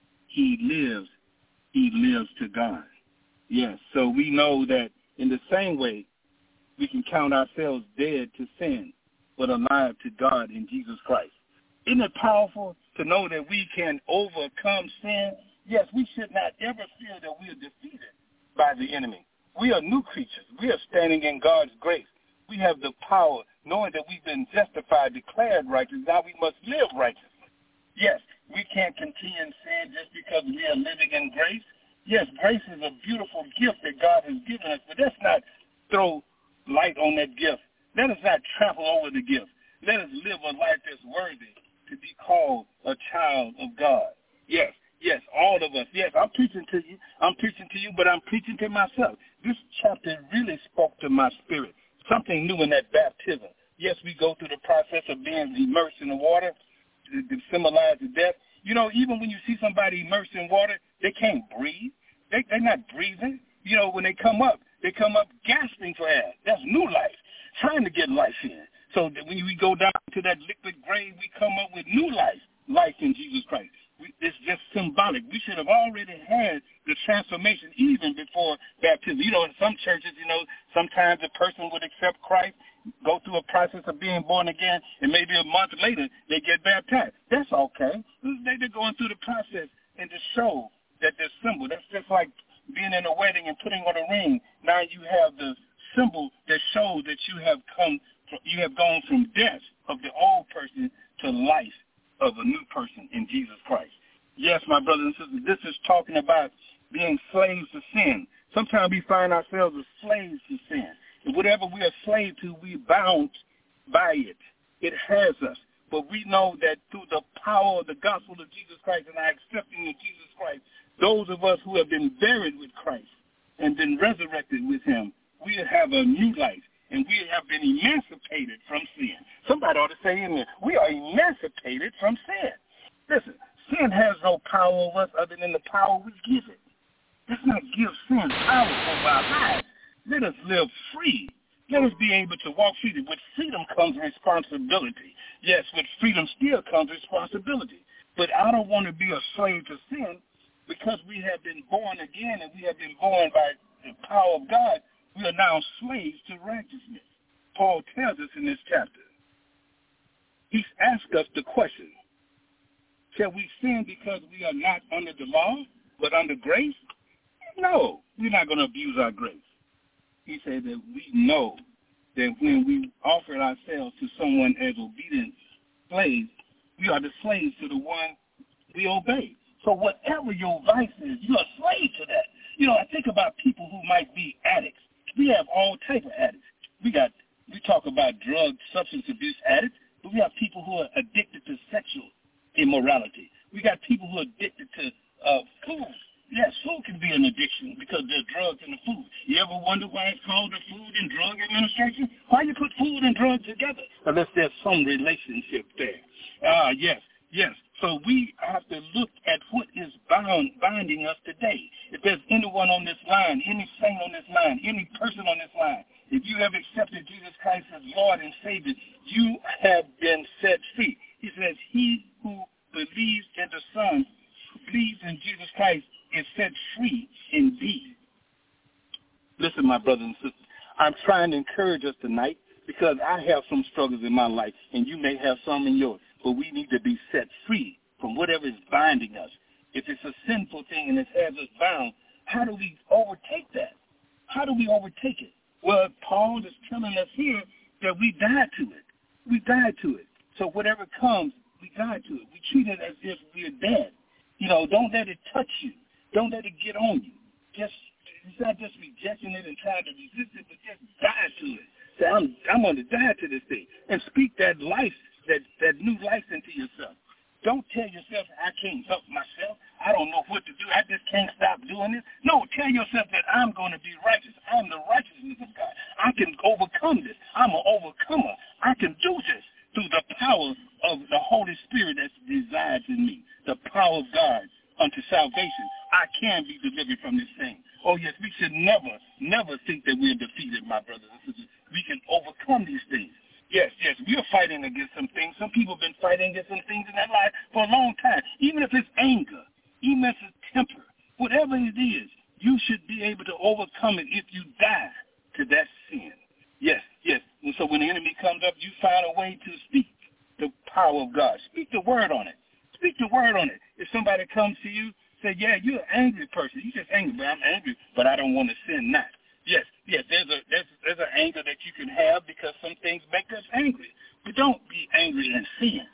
he lives, he lives to God. Yes, so we know that in the same way, we can count ourselves dead to sin, but alive to God in Jesus Christ. Isn't it powerful to know that we can overcome sin? Yes, we should not ever feel that we are defeated by the enemy. We are new creatures. We are standing in God's grace. We have the power, knowing that we've been justified, declared righteous. Now we must live righteous. Yes, we can't continue in sin just because we are living in grace. Yes, grace is a beautiful gift that God has given us, but let's not throw light on that gift. Let us not trample over the gift. Let us live a life that's worthy to be called a child of God. Yes, yes, all of us. Yes, I'm preaching to you. I'm preaching to you, but I'm preaching to myself. This chapter really spoke to my spirit, something new in that baptism. Yes, we go through the process of being immersed in the water to, to symbolize the death. You know, even when you see somebody immersed in water, they can't breathe. They, they're not breathing. You know, when they come up, they come up gasping for air. That's new life, trying to get life in. So that when we go down to that liquid grave, we come up with new life, life in Jesus Christ. We, it's just symbolic. We should have already had the transformation even before baptism. You know, in some churches, you know, sometimes a person would accept Christ, go through a process of being born again, and maybe a month later they get baptized. That's okay. They're going through the process and to show that they're symbol. That's just like being in a wedding and putting on a ring. Now you have the symbol that shows that you have come, you have gone from death of the old person to life of a new person in Jesus Christ. Yes, my brothers and sisters, this is talking about being slaves to sin. Sometimes we find ourselves as slaves to sin. And whatever we are slave to, we bound by it. It has us. But we know that through the power of the gospel of Jesus Christ and our accepting of Jesus Christ, those of us who have been buried with Christ and been resurrected with him, we have a new life, and we have been emancipated from sin. Somebody ought to say in there, we are emancipated from sin. Listen, sin has no power over us other than the power we give it. Let's not give sin power over our lives. Let us live free Let us be able to walk freely. With freedom comes responsibility. Yes, with freedom still comes responsibility. But I don't want to be a slave to sin because we have been born again and we have been born by the power of God. We are now slaves to righteousness. Paul tells us in this chapter. He's asked us the question, shall we sin because we are not under the law, but under grace? No, we're not going to abuse our grace. He said that we know that when we offer ourselves to someone as obedient slaves, we are the slaves to the one we obey. So whatever your vice is, you're a slave to that. You know, I think about people who might be addicts. We have all type of addicts. We got, we talk about drug, substance abuse addicts, but we have people who are addicted to sexual immorality. We got people who are addicted to uh, food. Yes, food can be an addiction because there are drugs in the food. You ever wonder why it's called the Food and Drug Administration? Why you put food and drugs together? Unless there's some relationship there. Ah, uh, yes, yes. So we have to look at what is bound, binding us today. If there's anyone on this line, any saint on this line, any person on this line, if you have accepted Jesus Christ as Lord and Savior, you have been set free. He says, he who believes in the Son, who believes in Jesus Christ, is set free indeed. Listen, my brothers and sisters, I'm trying to encourage us tonight because I have some struggles in my life, and you may have some in yours, but we need to be set free from whatever is binding us. If it's a sinful thing and it has us bound, how do we overtake that? How do we overtake it? Well, Paul is telling us here that we died to it. We died to it. So whatever comes, we died to it. We treat it as if we're dead. You know, don't let it touch you. Don't let it get on you. Just it's not just rejecting it and trying to resist it, but just die to it. Say, I'm I'm going to die to this thing. And speak that life, that, that new life into yourself. Don't tell yourself, I can't help myself. I don't know what to do. I just can't stop doing this. No, tell yourself that I'm going to be righteous. I'm the righteousness of God. I can overcome this. I'm an overcomer. I can do this through the power of the Holy Spirit that resides in me, the power of God unto salvation. I can be delivered from this thing. Oh, yes, we should never, never think that we're defeated, my brothers and sisters. We can overcome these things. Yes, yes, we are fighting against some things. Some people have been fighting against some things in their life for a long time. Even if it's anger, even if it's temper, whatever it is, you should be able to overcome it if you die to that sin. Yes, yes. And so when the enemy comes up, you find a way to speak the power of God. Speak the word on it. Speak the word on it. If somebody comes to you, say, yeah, you're an angry person. You're just angry, but I'm angry, but I don't want to sin not. Yes, yes, there's a there's there's an anger that you can have because some things make us angry. But don't be angry and sin.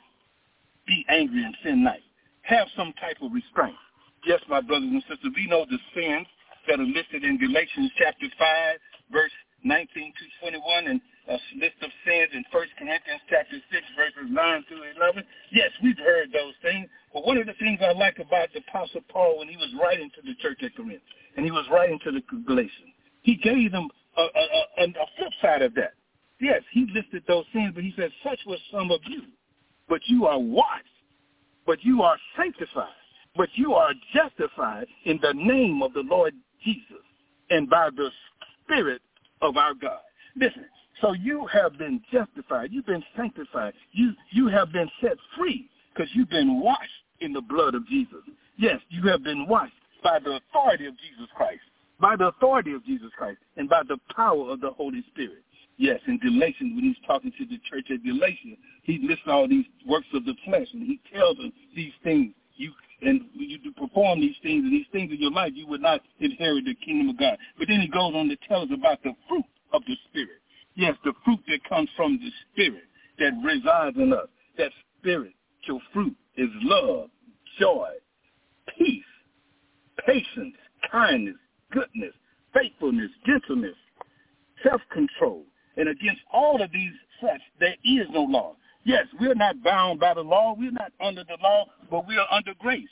Be angry and sin not. Have some type of restraint. Yes, my brothers and sisters, we know the sins that are listed in Galatians chapter five, verse nineteen to twenty-one, and a list of sins in First Corinthians chapter six, verses nine through eleven. Yes, we've heard those things. But one of the things I like about the Apostle Paul when he was writing to the church at Corinth, and he was writing to the Galatians, he gave them a, a, a, a flip side of that. Yes, he listed those sins, but he said, such were some of you. But you are washed, but you are sanctified, but you are justified in the name of the Lord Jesus and by the Spirit of our God. Listen, so you have been justified. You've been sanctified. You, you have been set free because you've been washed in the blood of Jesus. Yes, you have been washed by the authority of Jesus Christ. By the authority of Jesus Christ and by the power of the Holy Spirit. Yes, in Galatians, when he's talking to the church at Galatia, he lists all these works of the flesh, and he tells them these things. You and you do perform these things, and these things in your life, you would not inherit the kingdom of God. But then he goes on to tell us about the fruit of the Spirit. Yes, the fruit that comes from the Spirit that resides in us. That spiritual fruit is love, joy, peace, patience, kindness, goodness, faithfulness, gentleness, self-control. And against all of these such, there is no law. Yes, we're not bound by the law. We're not under the law, but we are under grace.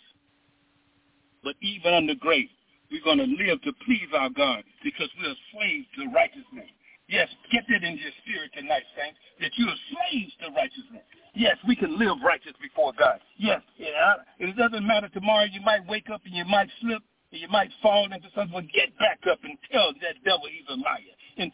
But even under grace, we're going to live to please our God because we are slaves to righteousness. Yes, get that in your spirit tonight, saints, that you are slaves to righteousness. Yes, we can live righteous before God. Yes, yeah, it doesn't matter tomorrow. You might wake up and you might slip. You might fall into something, but get back up and tell that devil he's a liar. And look to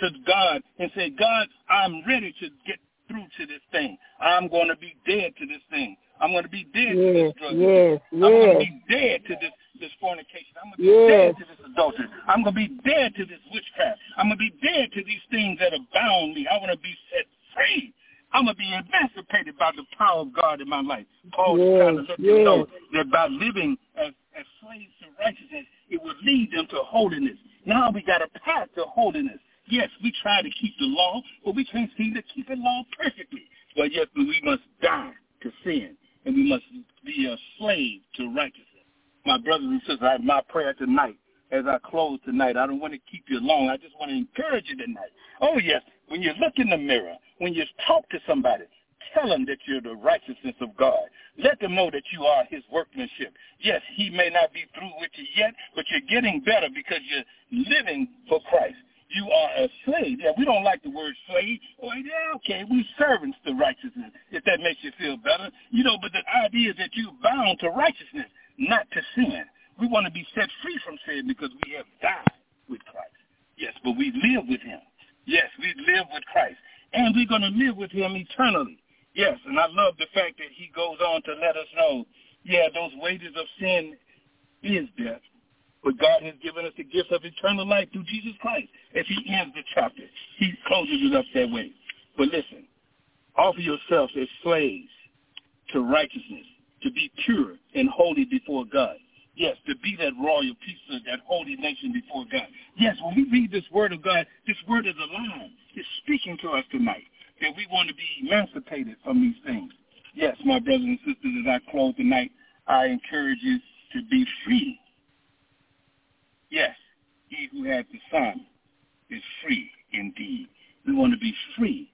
to God and say, God, I'm ready to get through to this thing. I'm going to be dead to this thing. I'm going to be dead yes, to this drug yes, abuse. yes. I'm going to be dead to this, this fornication. I'm going to be yes. dead to this adultery. I'm going to be dead to this witchcraft. I'm going to be dead to these things that have bound me. I want to be set free. I'm going to be emancipated by the power of God in my life. Paul yes, is trying to let yes. them know that by living as, as slaves to righteousness, it will lead them to holiness. Now we got a path to holiness. Yes, we try to keep the law, but we can't seem to keep the law perfectly. But yet we must die to sin, and we must be a slave to righteousness. My brothers and sisters, I, my prayer tonight, as I close tonight, I don't want to keep you long. I just want to encourage you tonight. Oh, yes, when you look in the mirror, when you talk to somebody, tell them that you're the righteousness of God. Let them know that you are his workmanship. Yes, he may not be through with you yet, but you're getting better because you're living for Christ. You are a slave. Yeah, we don't like the word slave. Oh, yeah, okay, we servants to righteousness, if that makes you feel better. You know, but the idea is that you're bound to righteousness, not to sin. We want to be set free from sin because we have died with Christ. Yes, but we live with him. Yes, we live with Christ. And we're going to live with him eternally. Yes, and I love the fact that he goes on to let us know, yeah, those wages of sin is death. But God has given us the gift of eternal life through Jesus Christ. As he ends the chapter, he closes it up that way. But listen, offer yourselves as slaves to righteousness, to be pure and holy before God. Yes, to be that royal priesthood, that holy nation before God. Yes, when we read this word of God, this word is alive. It's speaking to us tonight, that we want to be emancipated from these things. Yes, my brothers and sisters, as I close tonight, I encourage you to be free. Yes, he who has the Son is free indeed. We want to be free,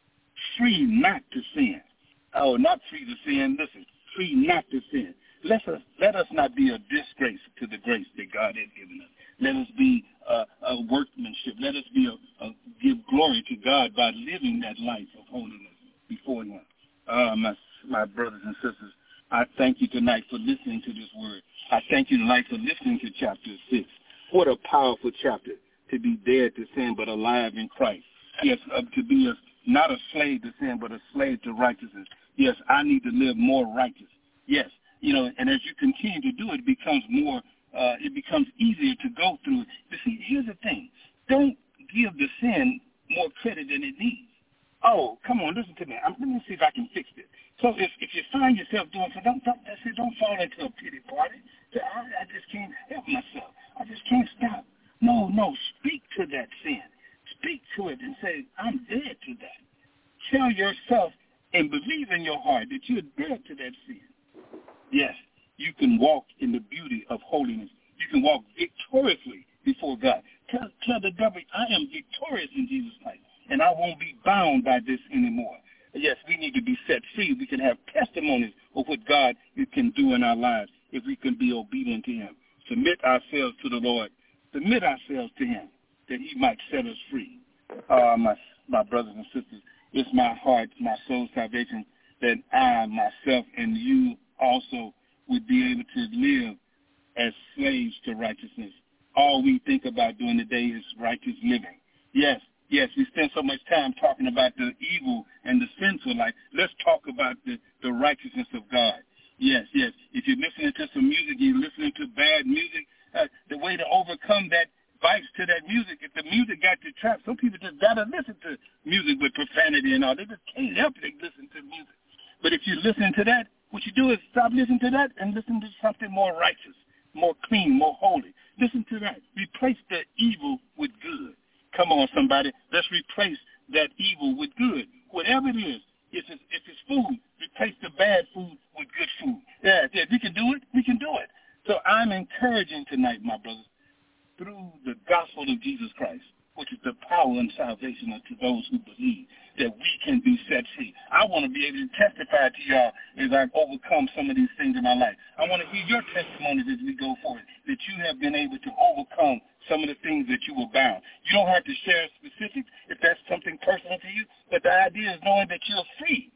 free not to sin. Oh, not free to sin, listen, free not to sin. Let us, let us not be a disgrace to the grace that God has given us. Let us be a, a workmanship. Let us be a, a, give glory to God by living that life of holiness before him. Uh, my, my brothers and sisters, I thank you tonight for listening to this word. I thank you tonight for listening to chapter six. What a powerful chapter, to be dead to sin but alive in Christ. Yes, uh, to be a, not a slave to sin but a slave to righteousness. Yes, I need to live more righteous. Yes. You know, and as you continue to do it, it becomes more, uh, it becomes easier to go through it. But see, here's the thing. Don't give the sin more credit than it needs. Oh, come on, listen to me. I'm, let me see if I can fix this. So if, if you find yourself doing something, don't, don't, I say, don't fall into a pity party. Say, I, I just can't help myself. I just can't stop. No, no, speak to that sin. Speak to it and say, I'm dead to that. Tell yourself and believe in your heart that you're dead to that sin. Yes, you can walk in the beauty of holiness. You can walk victoriously before God. Tell, tell the devil, I am victorious in Jesus Christ, and I won't be bound by this anymore. Yes, we need to be set free. We can have testimonies of what God can do in our lives if we can be obedient to him. Submit ourselves to the Lord. Submit ourselves to him that he might set us free. Uh, my, my brothers and sisters, it's my heart, my soul's salvation that I, myself, and you also would be able to live as slaves to righteousness. All we think about during the day is righteous living. Yes, yes, we spend so much time talking about the evil and the sinful life. Let's talk about the, the righteousness of God. Yes, yes. If you're listening to some music, you're listening to bad music, uh, the way to overcome that vice to that music, if the music got you trapped, some people just got to listen to music with profanity and all. They just can't help it. They listen to music. But if you're listening to that, what you do is stop listening to that and listen to something more righteous, more clean, more holy. Listen to that. Replace the evil with good. Come on, somebody. Let's replace that evil with good. Whatever it is, if it's, if it's food, replace the bad food with good food. Yeah, yeah, we can do it. We can do it. So I'm encouraging tonight, my brothers, through the gospel of Jesus Christ, which is the power and salvation unto those who believe, that we can be set free. I want to be able to testify to y'all as I overcome some of these things in my life. I want to hear your testimonies as we go forward, that you have been able to overcome some of the things that you were bound. You don't have to share specifics if that's something personal to you, but the idea is knowing that you're free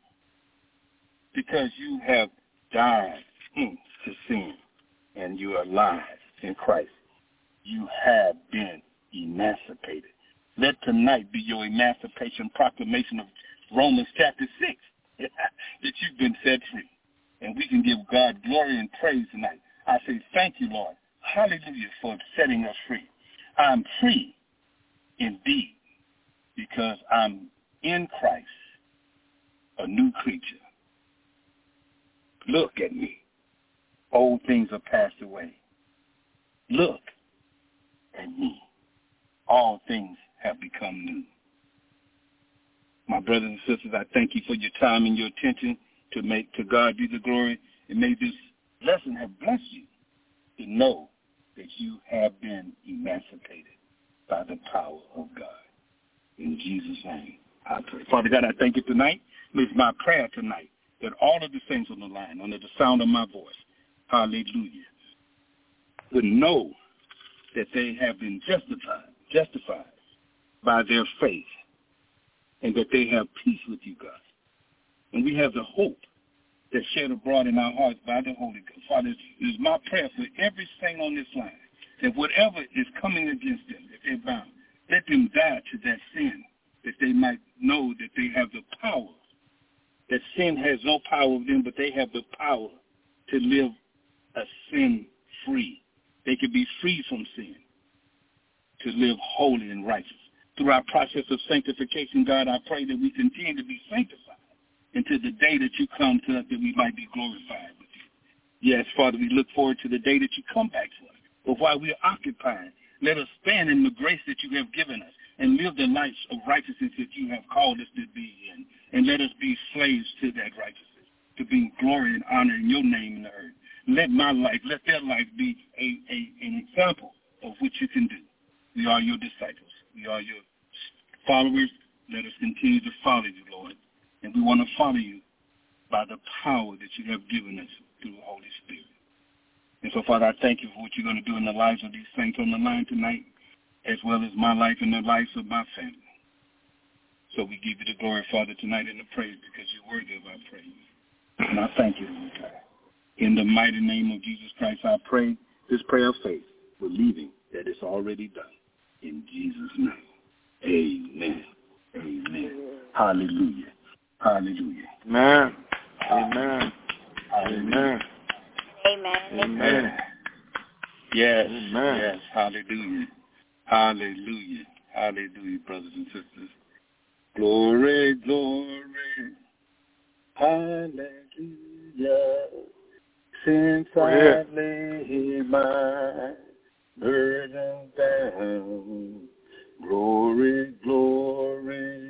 because you have died mm, to sin and you are alive in Christ. You have been emancipated. Let tonight be your emancipation proclamation of Romans chapter six, that you've been set free. And we can give God glory and praise tonight. I say thank you, Lord. Hallelujah for setting us free. I'm free indeed because I'm in Christ, a new creature. Look at me. Old things are passed away. Look at me. All things have become new. My brothers and sisters, I thank you for your time and your attention. To make to God be the glory. And may this lesson have blessed you to know that you have been emancipated by the power of God. In Jesus' name, I pray. Father God, I thank you tonight. It's my prayer tonight that all of the saints on the line, under the sound of my voice, hallelujah, would know that they have been justified, justified by their faith, and that they have peace with you, God. And we have the hope that's shed abroad in our hearts by the Holy Ghost. Father, it is my prayer for every saint on this line that whatever is coming against them, that they're bound, let them die to that sin, that they might know that they have the power, that sin has no power over them, but they have the power to live a sin-free. They can be free from sin, to live holy and righteous. Through our process of sanctification, God, I pray that we continue to be sanctified until the day that you come to us, that we might be glorified with you. Yes, Father, we look forward to the day that you come back for us. But while we are occupied, let us stand in the grace that you have given us and live the lives of righteousness that you have called us to be in. And let us be slaves to that righteousness, to bring glory and honor in your name in the earth. Let my life, let their life be a, a, an example of what you can do. We are your disciples. We are your followers. Let us continue to follow you, Lord. And we want to follow you by the power that you have given us through the Holy Spirit. And so, Father, I thank you for what you're going to do in the lives of these saints on the line tonight, as well as my life and the lives of my family. So we give you the glory, Father, tonight and the praise, because you're worthy of our praise. And I thank you, Lord God. In the mighty name of Jesus Christ, I pray this prayer of faith, believing that it's already done. In Jesus' name, amen. Amen. Hallelujah. Hallelujah. Amen. Amen. Amen. Amen. Amen. Yes. Amen. Yes. Hallelujah. Hallelujah. Hallelujah, brothers and sisters. Glory, glory. Hallelujah. Since I laid my burden down. Glory, glory.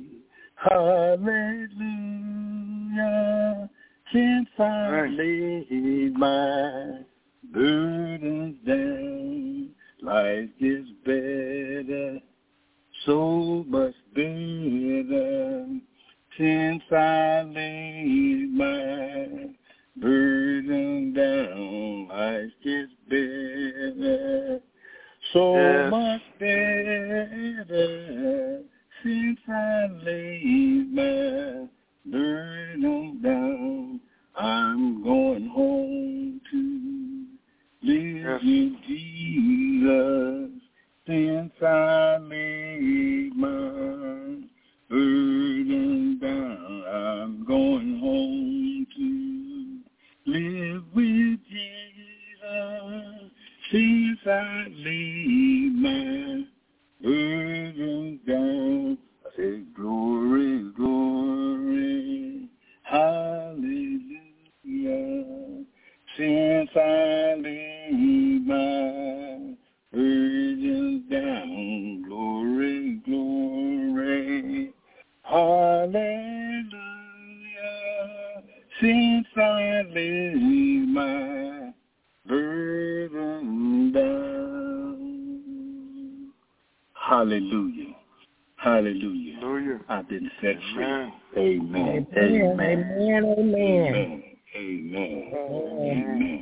Hallelujah, since I laid my burdens down, life is better, so much better, since I laid my burden down, life is better, so yes. much better. Since I laid my burden down, I'm going home to live with Jesus. Since I laid my burden down, I'm going home to live with Jesus. Since I laid my burden down, I say glory, glory, hallelujah. Since I laid my burden down, glory, glory, hallelujah. Since I laid my burden down. Hallelujah. Hallelujah. Hallelujah. I've been set free. Amen. Amen. Amen. Amen. Amen. Amen. Amen.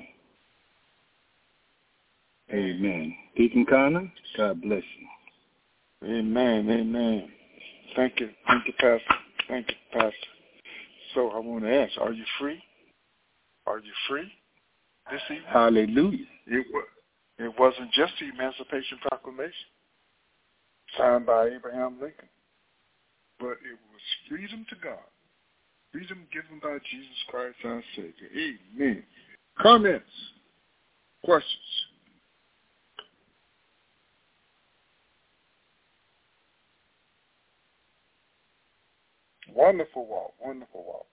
Amen. Deacon Connor, God bless you. Amen. Amen. Thank you. Thank you, Pastor. Thank you, Pastor. So I want to ask, are you free? Are you free this evening? Hallelujah. It, it wasn't just the Emancipation Proclamation. signed by Abraham Lincoln. But it was freedom to God. Freedom given by Jesus Christ our Savior. Amen. Comments? Questions? Wonderful walk. Wonderful walk.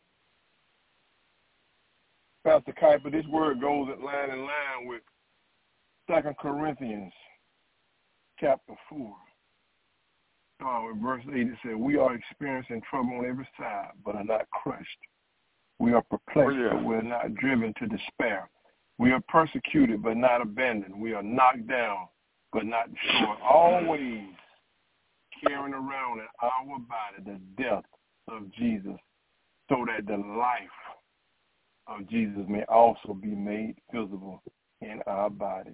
Pastor Kuiper, this word goes in line in line with Second Corinthians chapter four. Uh, with verse eight, it said, we are experiencing trouble on every side, but are not crushed. We are perplexed, oh, yeah. but we're not driven to despair. We are persecuted, but not abandoned. We are knocked down, but not destroyed. Always carrying around in our body the death of Jesus, so that the life of Jesus may also be made visible in our bodies.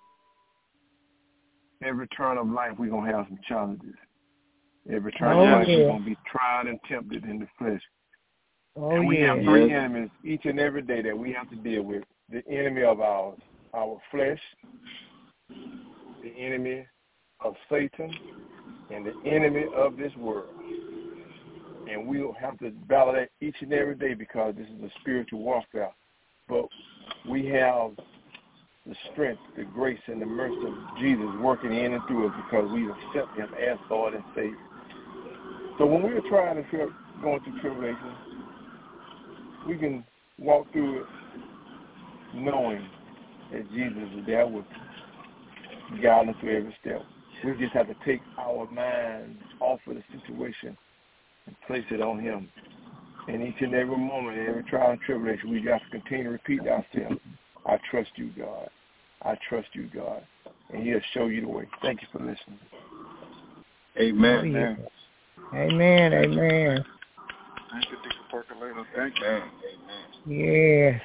Every turn of life, we're going to have some challenges. Every turn oh, of life, yeah. we're going to be tried and tempted in the flesh. Oh, and we yeah. have three enemies each and every day that we have to deal with. The enemy of our, our flesh, the enemy of Satan, and the enemy of this world. And we'll have to battle that each and every day because this is a spiritual warfare. But we have the strength, the grace, and the mercy of Jesus working in and through us because we accept him as Lord and Savior. So when we are trying to tri- going through tribulation, we can walk through it knowing that Jesus is there with us, guiding us through every step. We just have to take our mind off of the situation and place it on him. And each and every moment, every trial and tribulation, we got to continue to repeat ourselves. I trust you, God. I trust you, God. And he'll show you the way. Thank you for listening. Amen. Oh, yeah. Amen. Amen. Thank you, Deacon Percolator. Thank you. Yes.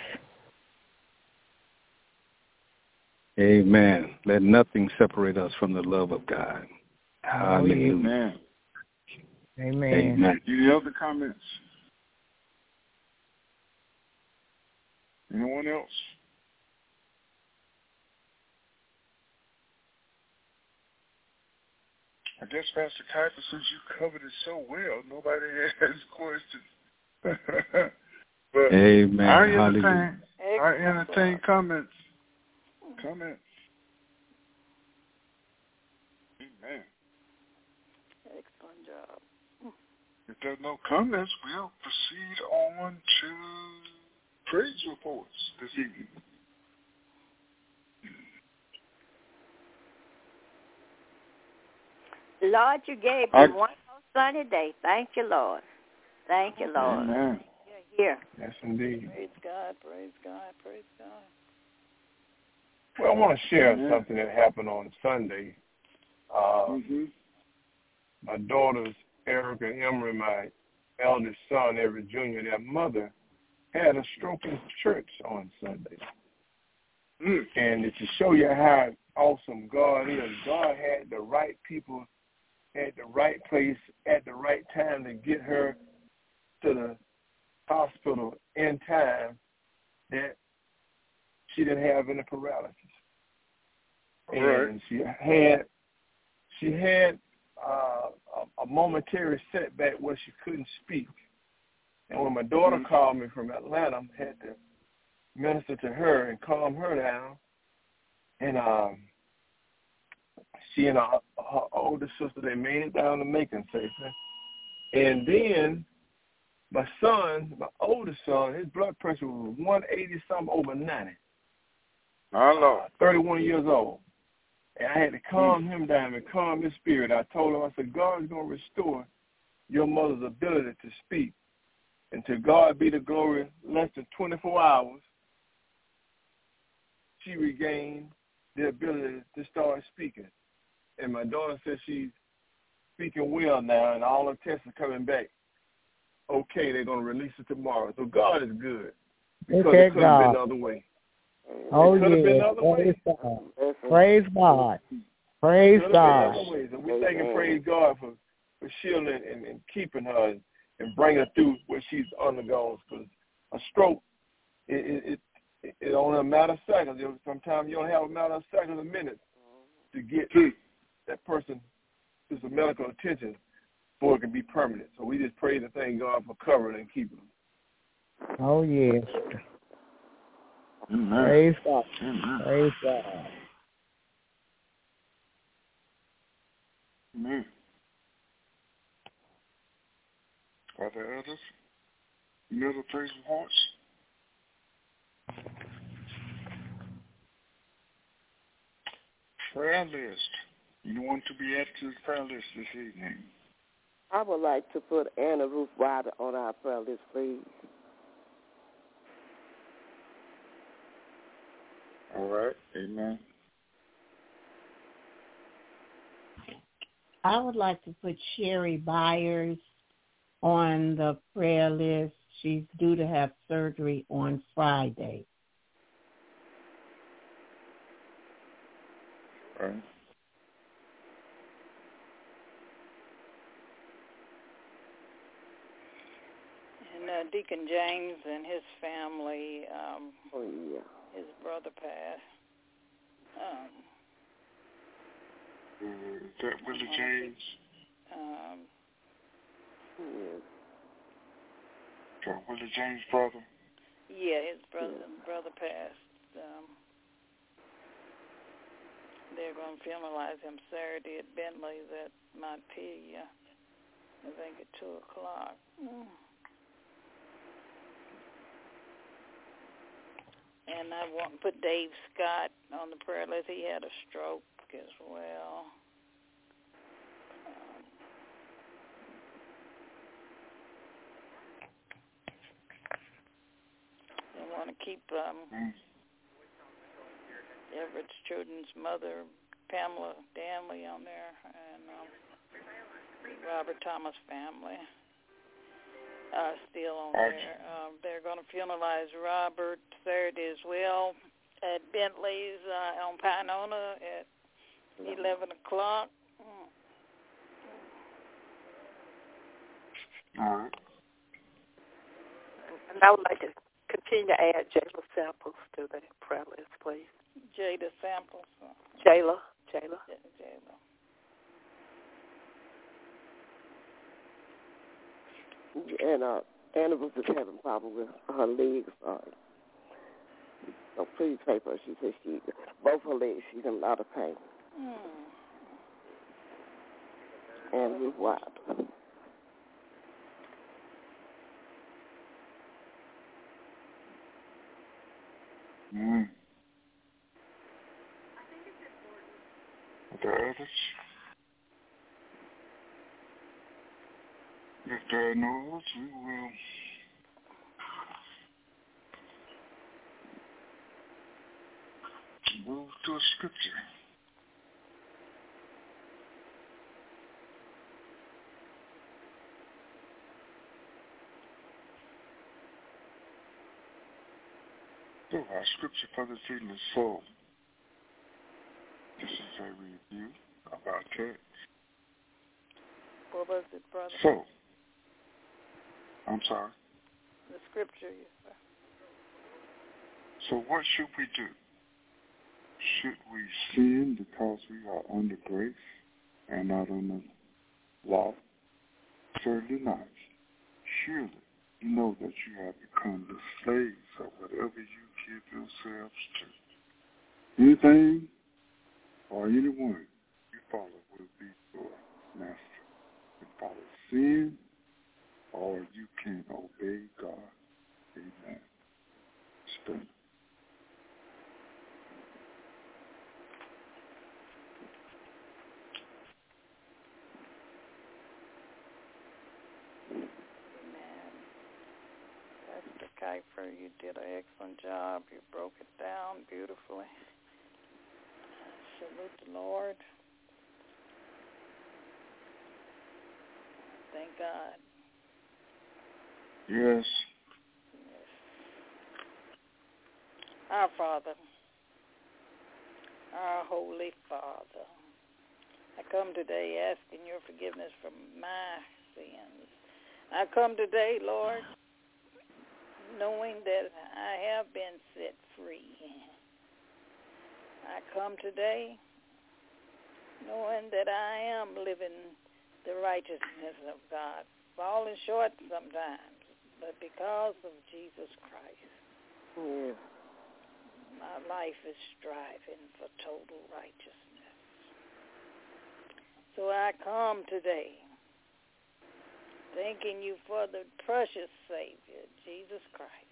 Amen. Let nothing separate us from the love of God. Hallelujah. Amen. Amen. Amen. Any other comments? Anyone else? I guess, Pastor Kuiper, since you covered it so well, nobody has questions. But Amen. I entertain, Hallelujah. I entertain comments. Comments. Amen. Excellent job. If there's no comments, we'll proceed on to praise reports this evening. Lord, you gave I, me one more sunny day. Thank you, Lord. Thank you, Lord. Amen. You're here. Yes, indeed. Praise God, praise God, praise God. Well, I want to share Amen. something that happened on Sunday. Uh, Mm-hmm. My daughters, Erica and Emery, my eldest son, Everett Junior, their mother, had a stroke in church on Sunday. Mm. And to show you how awesome God is, God had the right people at the right place at the right time to get her to the hospital in time that she didn't have any paralysis. Right. And she had she had uh, a, a momentary setback where she couldn't speak. And when my daughter mm-hmm. called me from Atlanta, I had to minister to her and calm her down. And um, she and her, her older sister, they made it down to Macon safely. And then my son, my oldest son, his blood pressure was one eighty something over ninety. My Lord. Uh, thirty-one years old. And I had to calm him down and calm his spirit. I told him, I said, God is going to restore your mother's ability to speak. And to God be the glory, less than twenty-four hours, she regained the ability to start speaking. And my daughter says she's speaking well now, and all her tests are coming back. Okay, they're going to release it tomorrow. So God is good. Because okay, it could have been another way. Oh, it could have yeah. been another Praise way. God. Praise God. Praise God. And we thank and praise God for, for shielding and, and keeping her and, and bringing her through what she's undergone. Because a stroke, it, it, it, it only a matter of seconds. Sometimes you don't have a matter of seconds, a minute to get that person to some medical attention before it can be permanent. So we just pray and thank God for covering and keeping them. Oh, yes. Amen. Praise God. Amen. Praise God. Amen. Are there others? Any other praise reports? Prayer list. Anyone to be added to the prayer list this evening? I would like to put Anna Ruth Wilder on our prayer list, please. All right. Amen. I would like to put Sherry Byers on the prayer list. She's due to have surgery on Friday. All right. And uh, Deacon James and his family, um, Oh, yeah. his brother passed. Um, Uh, is that Willie James? um, Yeah. Uh, Willie James' brother? yeah, his brother brother passed. Um, they're going to funeralize him Saturday at Bentley's at Montpelier, I think at two o'clock. Mm. And I want to put Dave Scott on the prayer list. He had a stroke as well. Um, I want to keep um, Mm. Everett's children's mother, Pamela Danley, on there, and um, Robert Thomas family uh, still on Right. there. Um, they're going to funeralize Robert Saturday as well at Bentley's uh, on Pinona at eleven o'clock. Mm. All right. And I would like to continue to add Jayla Samples to the prayer list, please. Jada Samples. Uh, Jayla. Jayla. Jayla. And uh, Anna was just having a problem with her legs. Uh, so please pray for her. She said she, both her legs, she's in a lot of pain. Mm. And Ruth Wilder. Mm. Are there others? If there are no others, we will move to a scripture. So our scripture for this evening is so. This is a review of our text. What was it, brother? So, I'm sorry. The scripture, yes, sir. So what should we do? Should we sin because we are under grace and not under law? Certainly not. Surely you know that you have become the slaves of whatever you give yourselves to. Anything or anyone you follow will be your master. You follow sin or you can obey God. Amen. Stand. Pastor Kiefer, you did an excellent job. You broke it down beautifully. Salute the Lord. Thank God. Yes. Yes. Our Father, our Holy Father, I come today asking your forgiveness for my sins. I come today, Lord, knowing that I have been set free. I come today knowing that I am living the righteousness of God, falling short sometimes, but because of Jesus Christ, Yeah. my life is striving for total righteousness. So I come today thanking you for the precious Savior, Jesus Christ.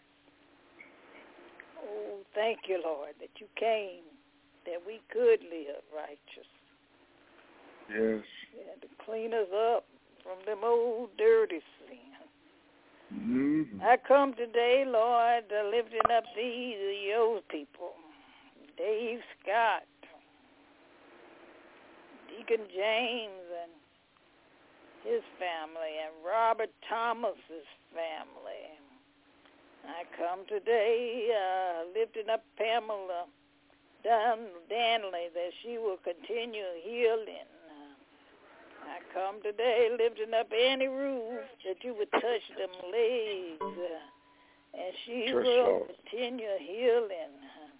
Oh, thank you, Lord, that you came, that we could live righteous. Yes. And to clean us up from them old dirty sins. Mm-hmm. I come today, Lord, uh, lifting up these your people, Dave Scott, Deacon James and his family, and Robert Thomas's family. I come today uh, lifting up Pamela Dan- Danley, that she will continue healing. I come today lifting up Annie Ruth, that you would touch them legs, uh, and she Touch, will Lord. continue healing.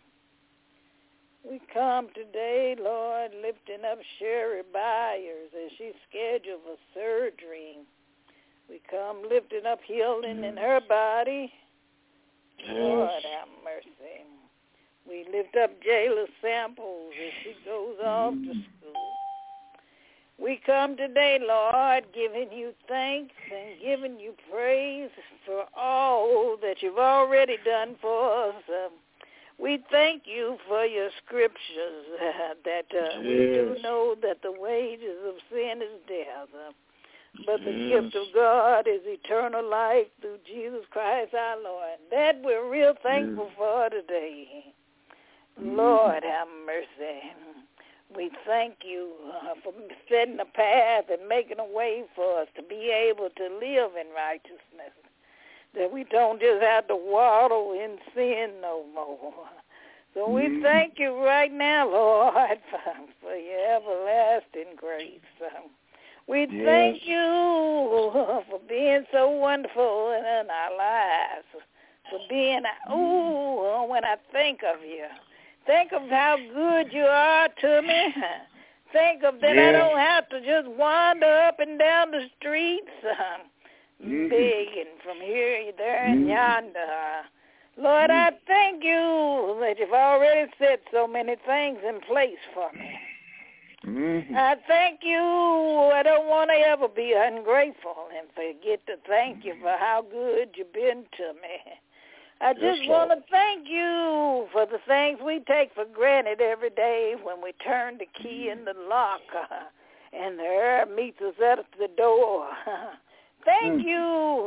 We come today, Lord, lifting up Sherry Byers as she's scheduled for surgery. We come lifting up healing in her body. Yes. Lord, have mercy. We lift up Jayla Samples as she goes off to school. We come today, Lord, giving you thanks and giving you praise for all that you've already done for us. Uh, we thank you for your scriptures uh, that uh, yes. we do know that the wages of sin is death, uh, but the yes. gift of God is eternal life through Jesus Christ our Lord. That we're real thankful yes. for today. Mm. Lord, have mercy. We thank you uh, for setting a path and making a way for us to be able to live in righteousness, that we don't just have to waddle in sin no more. So we mm. thank you right now, Lord, for, for your everlasting grace. We yes. thank you for being so wonderful in our lives, for being, ooh, when I think of you. Think of how good you are to me. Think of that yeah. I don't have to just wander up and down the streets, uh, mm-hmm. begging from here, there, and mm-hmm. yonder. Lord, mm-hmm. I thank you that you've already set so many things in place for me. Mm-hmm. I thank you. I don't want to ever be ungrateful and forget to thank you for how good you've been to me. I just yes, want to thank you for the things we take for granted every day when we turn the key in the lock uh, and the air meets us at the door. Thank mm. you,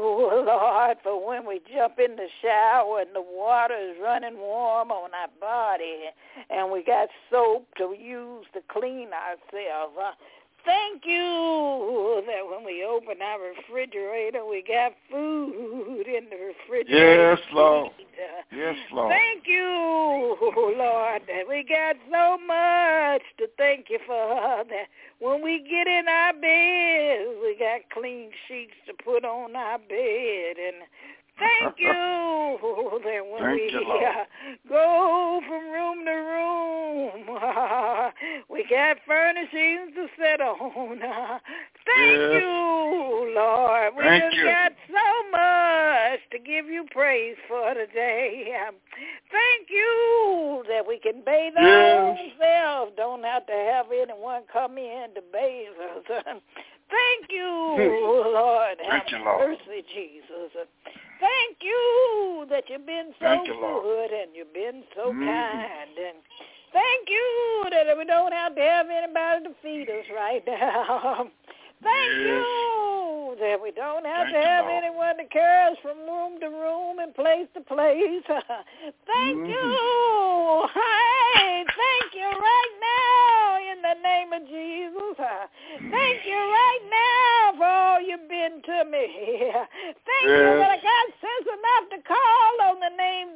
Lord, for when we jump in the shower and the water is running warm on our body and we got soap to use to clean ourselves. Uh, Thank you that when we open our refrigerator, we got food in the refrigerator. Yes, Lord. Yes, Lord. Thank you, Lord, that we got so much to thank you for. That when we get in our beds, we got clean sheets to put on our bed. And thank you that when thank we you, uh, go from room to room, uh, we got furnishings to sit on. Uh, thank yes. you, Lord. We thank just you. got so much to give you praise for today. Um, thank you that we can bathe yes. ourselves. Don't have to have anyone come in to bathe us. Thank you, Lord. Have Thank you, Lord. mercy, Jesus. Thank you that you've been so Thank you, good and you've been so mm. kind. And thank you that we don't have to have anybody to feed us right now. Thank yes. you that we don't have thank to have you, anyone to carry us from room to room and place to place. Thank mm. you. Hey, thank you right now in the name of Jesus. Thank you right now for all you've been to me. Thank yes. you that I got sense enough to call on the name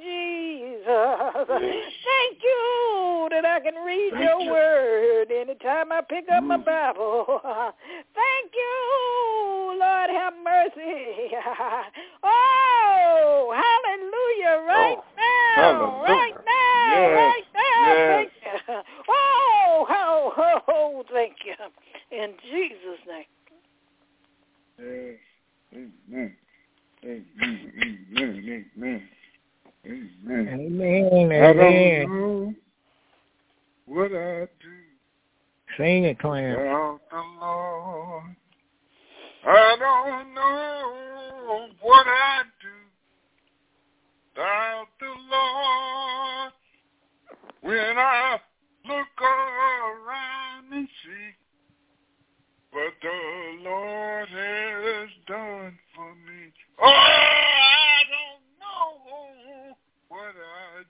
Jesus. Yes. Thank you that I can read thank your you. word anytime I pick up mm. my Bible. Thank you, Lord, have mercy. Oh, hallelujah, right oh, now, hallelujah. right now, yes. right now. Yes. Thank you. Oh, oh, oh, thank Amen, amen, amen. Amen. Amen, I amen. don't know what I do Sing it, Clam. without the Lord. I don't know what I do without the Lord. When I look around and see what the Lord has done for me. Oh, I don't know what I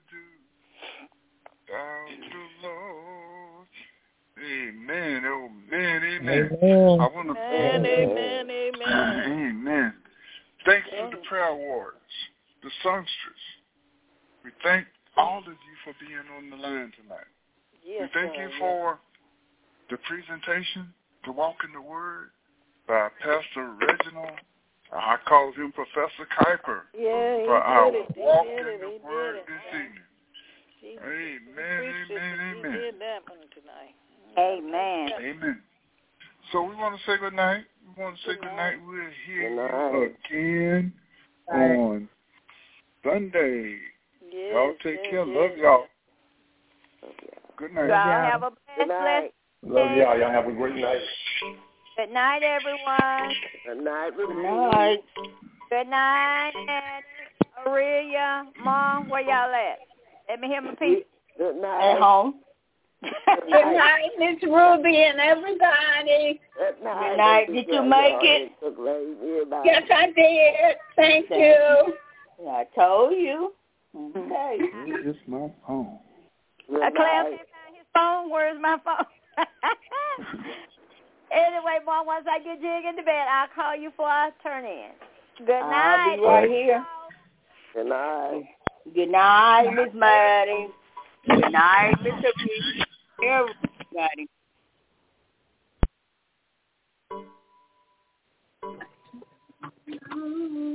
do without the Lord. Amen, oh man, amen. Amen. I want to Amen, amen, amen. Amen. Thanks to the prayer warriors, the songsters. We thank all of you for being on the line tonight. Yes, we thank sir, you yes. for the presentation, to walk in the Word, by Pastor Reginald. I call him Professor Kuiper. Yeah, he for our did it. He walk did in it. the He Word did it. this evening. He, Amen, he amen, it. amen. He did that one tonight. Amen. Amen. So we want to say good night. We want to say Good good night. night. We'll hear Good you again Right. on Sunday. Yes, Y'all take yes, care. yes. Love y'all. Good night. Y'all have a Good blessed, night. blessed Love y'all. Y'all have a great night. Good night, everyone. Good night. Good night. Good night, Annie, Aurelia, Mom, where y'all at? Let me hear my piece. Good night. At home. Good Good night, Miss Ruby and everybody. Good night. Good night. Did you make it? Yes, I did. Thank you. I told you. Okay. Where is my phone? Good I Clem night. can't find his phone. Where's my phone? Anyway, Mom, once I get Jig into bed, I'll call you before I turn in. Good night. I'll be right here. Good night. Good night, Miss Maddie. Good night, Mister P. Everybody. Mm-hmm.